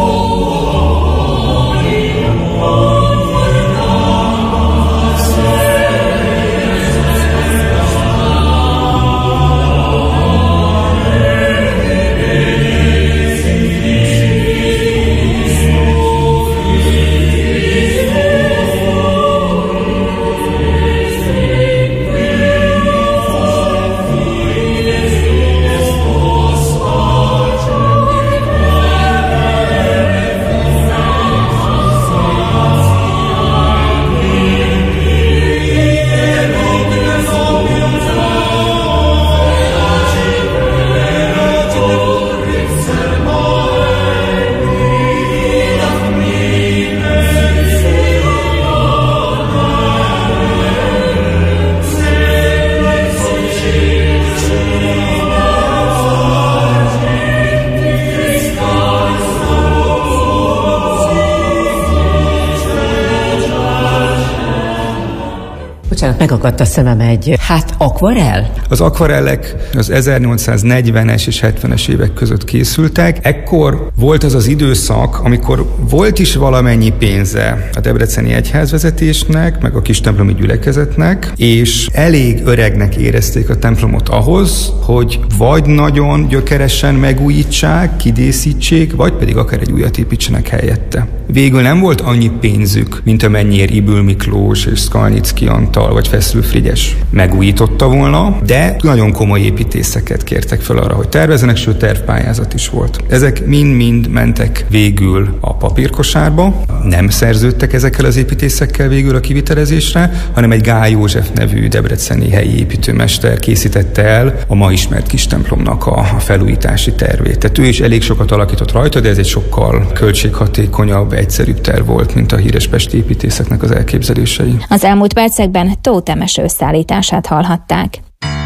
Megakadt a szemem egy, hát akvarell? Az akvarellek az ezernyolcszáznegyvenes és hetvenes évek között készültek. Ekkor volt az az időszak, amikor volt is valamennyi pénze a debreceni egyházvezetésnek, meg a kis templomi gyülekezetnek, és elég öregnek érezték a templomot ahhoz, hogy vagy nagyon gyökeresen megújítsák, kidészítsék, vagy pedig akár egy újat építsenek helyette. Végül nem volt annyi pénzük, mint amennyiért Ybül Miklós és Skalnicki Antal vagy Feszlő Frigyes megújította volna, de nagyon komoly építészeket kértek fel arra, hogy tervezzenek, sőt tervpályázat is volt. Ezek mind-mind mentek végül a papírkosárba, nem szerződtek ezekkel az építészekkel végül a kivitelezésre, hanem egy Gál József nevű debreceni helyi építőmester készítette el a ma ismert kis templomnak a felújítási tervét. Tehát ő is elég sokat alakított rajta, de ez egy sokkal költséghatékonyabb, egyszerűbb terv volt, mint a híres pesti építészeknek az elképzelései. Az elmúlt percekben Tóth Emese összeállítását hallhatták.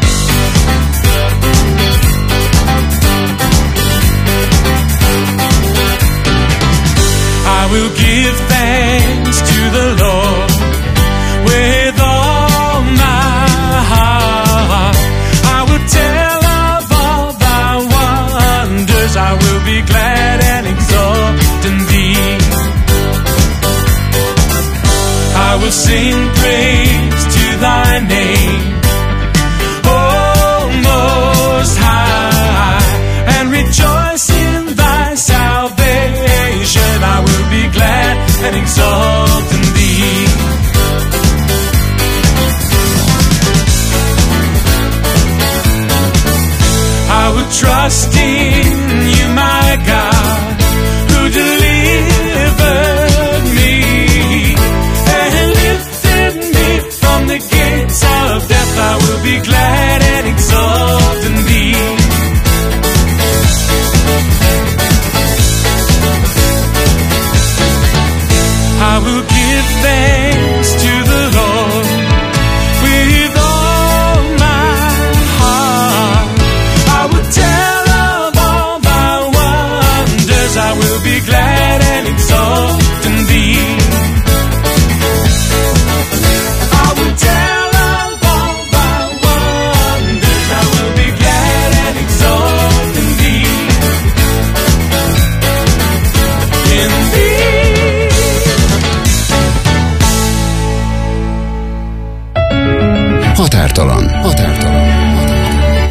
I will give thanks to the Lord with all my heart. I will tell of all thy wonders. I will be glad and exult in thee. I will sing praise to thy name, O Most High, and rejoice in thy salvation. I will be glad and exult in thee. I will trust in you, my God, who delivered me and lifted me from the gates of death. I will be glad and exult in thee.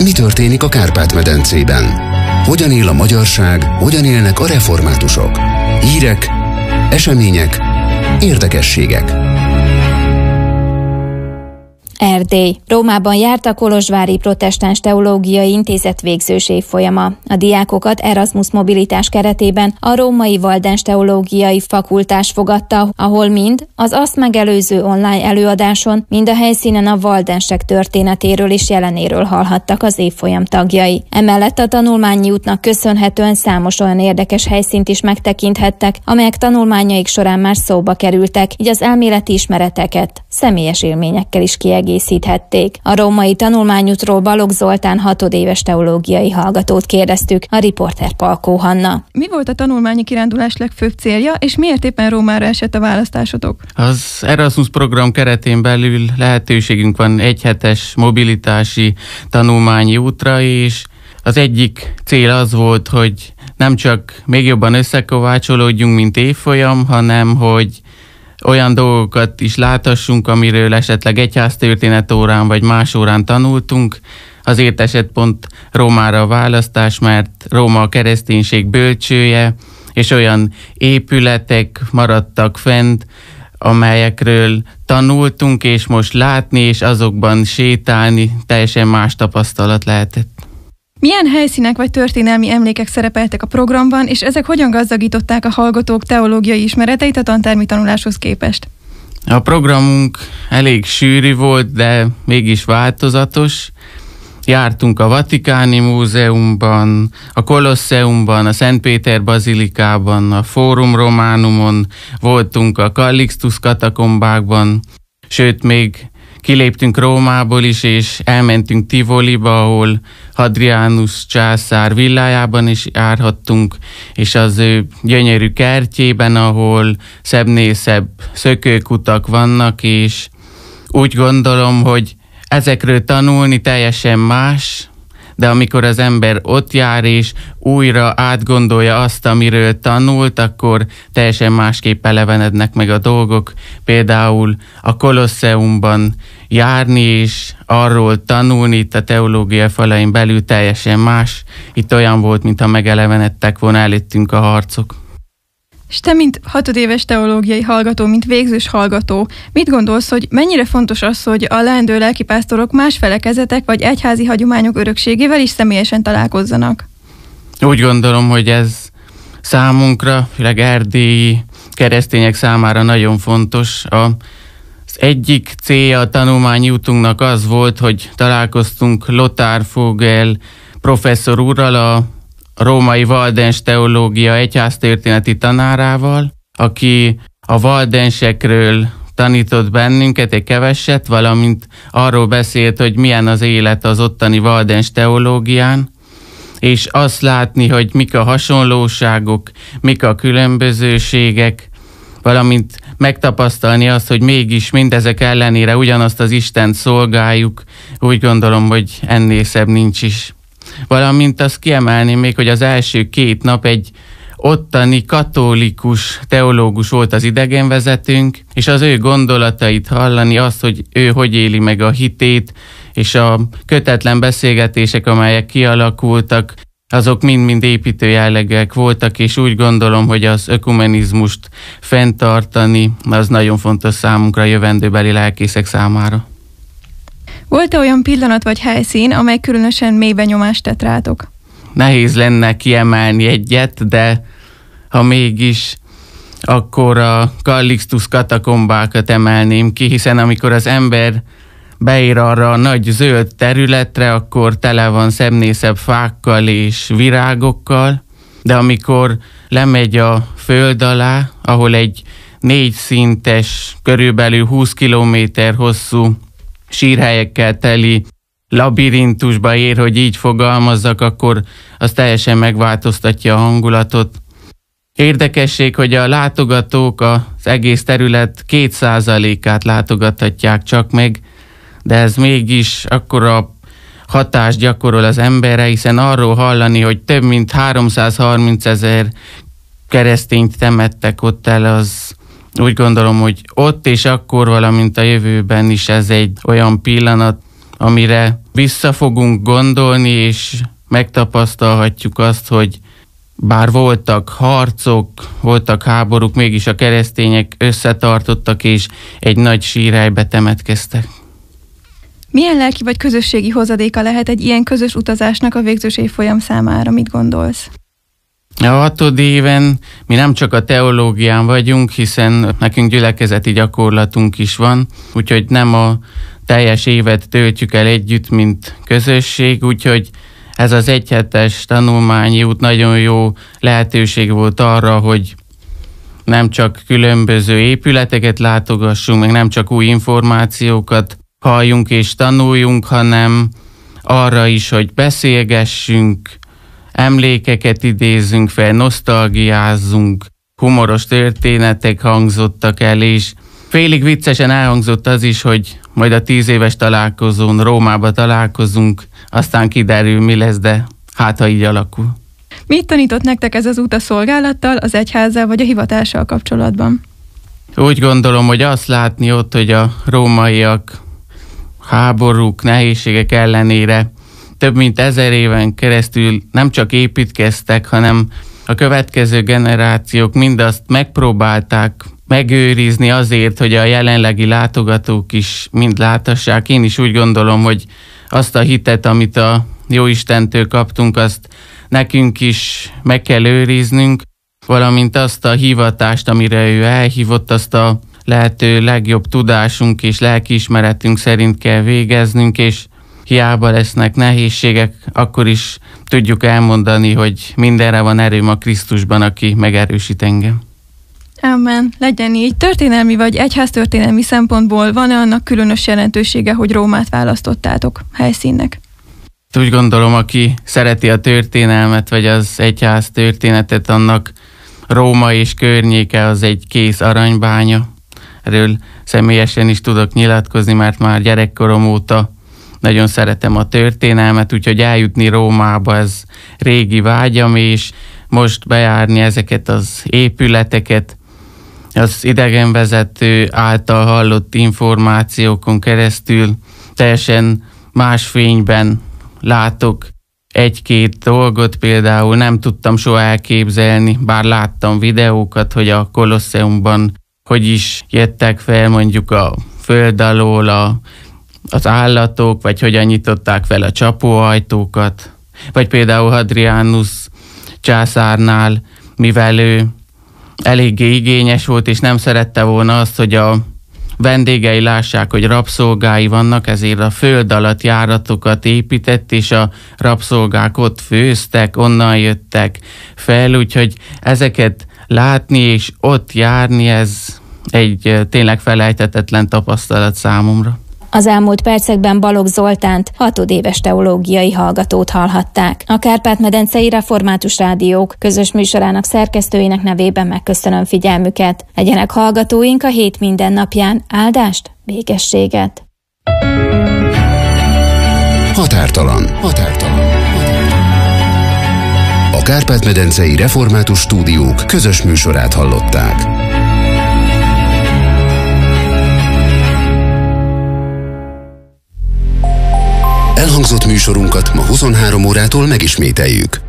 mi történik a Kárpát-medencében? Hogyan él a magyarság, hogyan élnek a reformátusok? Hírek, események, érdekességek. Erdély. Rómában járt a Kolozsvári Protestáns Teológiai Intézet végzős évfolyama. A diákokat Erasmus mobilitás keretében a Római Valdens Teológiai Fakultás fogadta, ahol mind az azt megelőző online előadáson, mind a helyszínen a valdensek történetéről és jelenéről hallhattak az évfolyam tagjai. Emellett a tanulmányi útnak köszönhetően számos olyan érdekes helyszínt is megtekinthettek, amelyek tanulmányaik során már szóba kerültek, így az elméleti ismereteket személyes élményekkel is kiegészítették. egészíthették. A római tanulmányútról Balogh Zoltán hatodéves teológiai hallgatót kérdeztük, a riporter Palkó Hanna. Mi volt a tanulmányi kirándulás legfőbb célja, és miért éppen Rómára esett a választásotok? Az Erasmus program keretén belül lehetőségünk van egyhetes mobilitási tanulmányi útra, és az egyik cél az volt, hogy nem csak még jobban összekovácsolódjunk, mint évfolyam, hanem hogy olyan dolgokat is láthassunk, amiről esetleg egyháztörténet órán vagy más órán tanultunk. Azért esett pont Rómára a választás, mert Róma a kereszténység bölcsője, és olyan épületek maradtak fent, amelyekről tanultunk, és most látni, és azokban sétálni teljesen más tapasztalat lehetett. Milyen helyszínek vagy történelmi emlékek szerepeltek a programban, és ezek hogyan gazdagították a hallgatók teológiai ismereteit a tantermi tanuláshoz képest? A programunk elég sűrű volt, de mégis változatos. Jártunk a Vatikáni Múzeumban, a Kolosseumban, a Szent Péter Bazilikában, a Fórum Románumon, voltunk a Callixtus katakombákban, sőt még kiléptünk Rómából is, és elmentünk Tivoliba, ahol Hadrianus császár villájában is járhattunk, és az ő gyönyörű kertjében, ahol szebbnél szebb szökőkutak vannak, és úgy gondolom, hogy ezekről tanulni teljesen más, de amikor az ember ott jár és újra átgondolja azt, amiről tanult, akkor teljesen másképp elevenednek meg a dolgok. Például a Kolosseumban járni és arról tanulni, itt a teológia falain belül teljesen más. Itt olyan volt, mintha megelevenedtek volna előttünk a harcok. És te, mint hatodéves teológiai hallgató, mint végzős hallgató, mit gondolsz, hogy mennyire fontos az, hogy a leendő lelkipásztorok más felekezetek vagy egyházi hagyományok örökségével is személyesen találkozzanak? Úgy gondolom, hogy ez számunkra, főleg erdélyi keresztények számára nagyon fontos. Az egyik célja a tanulmányi útunknak az volt, hogy találkoztunk Lothar Vogel professzor úrral, a Római Valdens Teológia egyháztörténeti tanárával, aki a valdensekről tanított bennünket egy keveset, valamint arról beszélt, hogy milyen az élet az ottani valdens teológián, és azt látni, hogy mik a hasonlóságok, mik a különbözőségek, valamint megtapasztalni azt, hogy mégis mindezek ellenére ugyanazt az Istent szolgáljuk, úgy gondolom, hogy ennél szebb nincs is. Valamint azt kiemelném még, hogy az első két nap egy ottani katolikus teológus volt az idegenvezetőnk, és az ő gondolatait hallani, azt, hogy ő hogy éli meg a hitét, és a kötetlen beszélgetések, amelyek kialakultak, azok mind-mind építő jellegűek voltak, és úgy gondolom, hogy az ökumenizmust fenntartani, az nagyon fontos számunkra, a jövendőbeli lelkészek számára. Volt-e olyan pillanat vagy helyszín, amely különösen mély benyomást tett rátok? Nehéz lenne kiemelni egyet, de ha mégis, akkor a Callixtus katakombákat emelném ki, hiszen amikor az ember beér arra a nagy zöld területre, akkor tele van szebbnél szebb fákkal és virágokkal, de amikor lemegy a föld alá, ahol egy négy szintes, körülbelül húsz kilométer hosszú sírhelyekkel teli labirintusba ér, hogy így fogalmazzak, akkor az teljesen megváltoztatja a hangulatot. Érdekesség, hogy a látogatók az egész terület két százalékát látogathatják csak meg, de ez mégis akkora hatást gyakorol az emberre, hiszen arról hallani, hogy több mint háromszázharminc ezer keresztényt temettek ott el, az úgy gondolom, hogy ott és akkor, valamint a jövőben is ez egy olyan pillanat, amire vissza fogunk gondolni, és megtapasztalhatjuk azt, hogy bár voltak harcok, voltak háborúk, mégis a keresztények összetartottak, és egy nagy sírhelybe temetkeztek. Milyen lelki vagy közösségi hozadéka lehet egy ilyen közös utazásnak a végzős évfolyam számára? Mit gondolsz? A hatod éven mi nem csak a teológián vagyunk, hiszen nekünk gyülekezeti gyakorlatunk is van, úgyhogy nem a teljes évet töltjük el együtt, mint közösség, úgyhogy ez az egyhetes tanulmányi út nagyon jó lehetőség volt arra, hogy nem csak különböző épületeket látogassunk, meg nem csak új információkat halljunk és tanuljunk, hanem arra is, hogy beszélgessünk, emlékeket idézzünk fel, nosztalgiázzunk, humoros történetek hangzottak el, és félig viccesen elhangzott az is, hogy majd a tíz éves találkozón Rómába találkozunk, aztán kiderül, mi lesz, de hát, ha így alakul. Mit tanított nektek ez az út a szolgálattal, az egyházzal vagy a hivatással kapcsolatban? Úgy gondolom, hogy azt látni ott, hogy a rómaiak háborúk, nehézségek ellenére több mint ezer éven keresztül nem csak építkeztek, hanem a következő generációk mindazt megpróbálták megőrizni azért, hogy a jelenlegi látogatók is mind láthassák. Én is úgy gondolom, hogy azt a hitet, amit a Jóistentől kaptunk, azt nekünk is meg kell őriznünk, valamint azt a hivatást, amire ő elhívott, azt a lehető legjobb tudásunk és lelkiismeretünk szerint kell végeznünk, és hiába lesznek nehézségek, akkor is tudjuk elmondani, hogy mindenre van erőm a Krisztusban, aki megerősít engem. Amen. Legyen így. Történelmi vagy egyháztörténelmi szempontból van-e annak különös jelentősége, hogy Rómát választottátok helyszínnek? Úgy gondolom, aki szereti a történelmet, vagy az egyház történetet, annak Róma és környéke az egy kész aranybánya. Erről személyesen is tudok nyilatkozni, mert már gyerekkorom óta nagyon szeretem a történelmet, úgyhogy eljutni Rómába ez régi vágyam, és most bejárni ezeket az épületeket, az idegenvezető által hallott információkon keresztül teljesen más fényben látok egy-két dolgot, például nem tudtam soha elképzelni, bár láttam videókat, hogy a Kolosseumban hogy is jöttek fel mondjuk a föld alól a, az állatok, vagy hogyan nyitották fel a csapóajtókat, vagy például Hadrianus császárnál, mivel ő eléggé igényes volt, és nem szerette volna azt, hogy a vendégei lássák, hogy rabszolgái vannak, ezért a föld alatt járatokat épített, és a rabszolgák ott főztek, onnan jöttek fel, úgyhogy ezeket látni és ott járni, ez egy tényleg felejthetetlen tapasztalat számomra. Az elmúlt percekben Balogh Zoltánt, hatodéves teológiai hallgatót hallhatták. A Kárpát-medencei Református Rádiók közös műsorának szerkesztőinek nevében megköszönöm figyelmüket. Legyenek hallgatóink a hét minden napján áldást, békességet. Határtalan. Határtalan. A Kárpát-medencei Református Stúdiók közös műsorát hallották. Elhangzott műsorunkat ma huszonhárom órától megismételjük.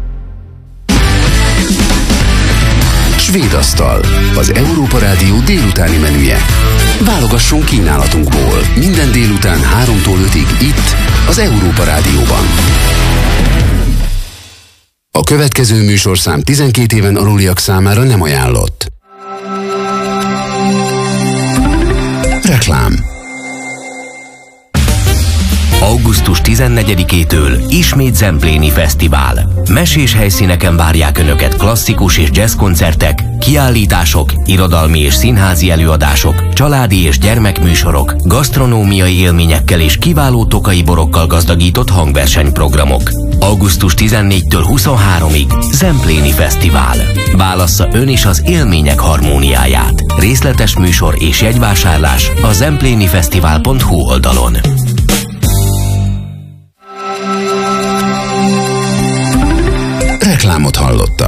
Svédasztal, az Európa Rádió délutáni menüje. Válogassunk kínálatunkból. Minden délután háromtól ötig itt, az Európa Rádióban. A következő műsorszám tizenkét éven aluliak számára nem ajánlott. Reklám. augusztus tizennegyedikétől ismét Zempléni Fesztivál. Mesés helyszíneken várják Önöket klasszikus és jazz koncertek, kiállítások, irodalmi és színházi előadások, családi és gyermekműsorok, gasztronómiai élményekkel és kiváló tokai borokkal gazdagított hangversenyprogramok. augusztus tizennégyedikétől huszonharmadikig Zempléni Fesztivál. Válassza ön is az élmények harmóniáját. Részletes műsor és jegyvásárlás a zemplénifesztivál pont hu oldalon. Reklámot hallottak.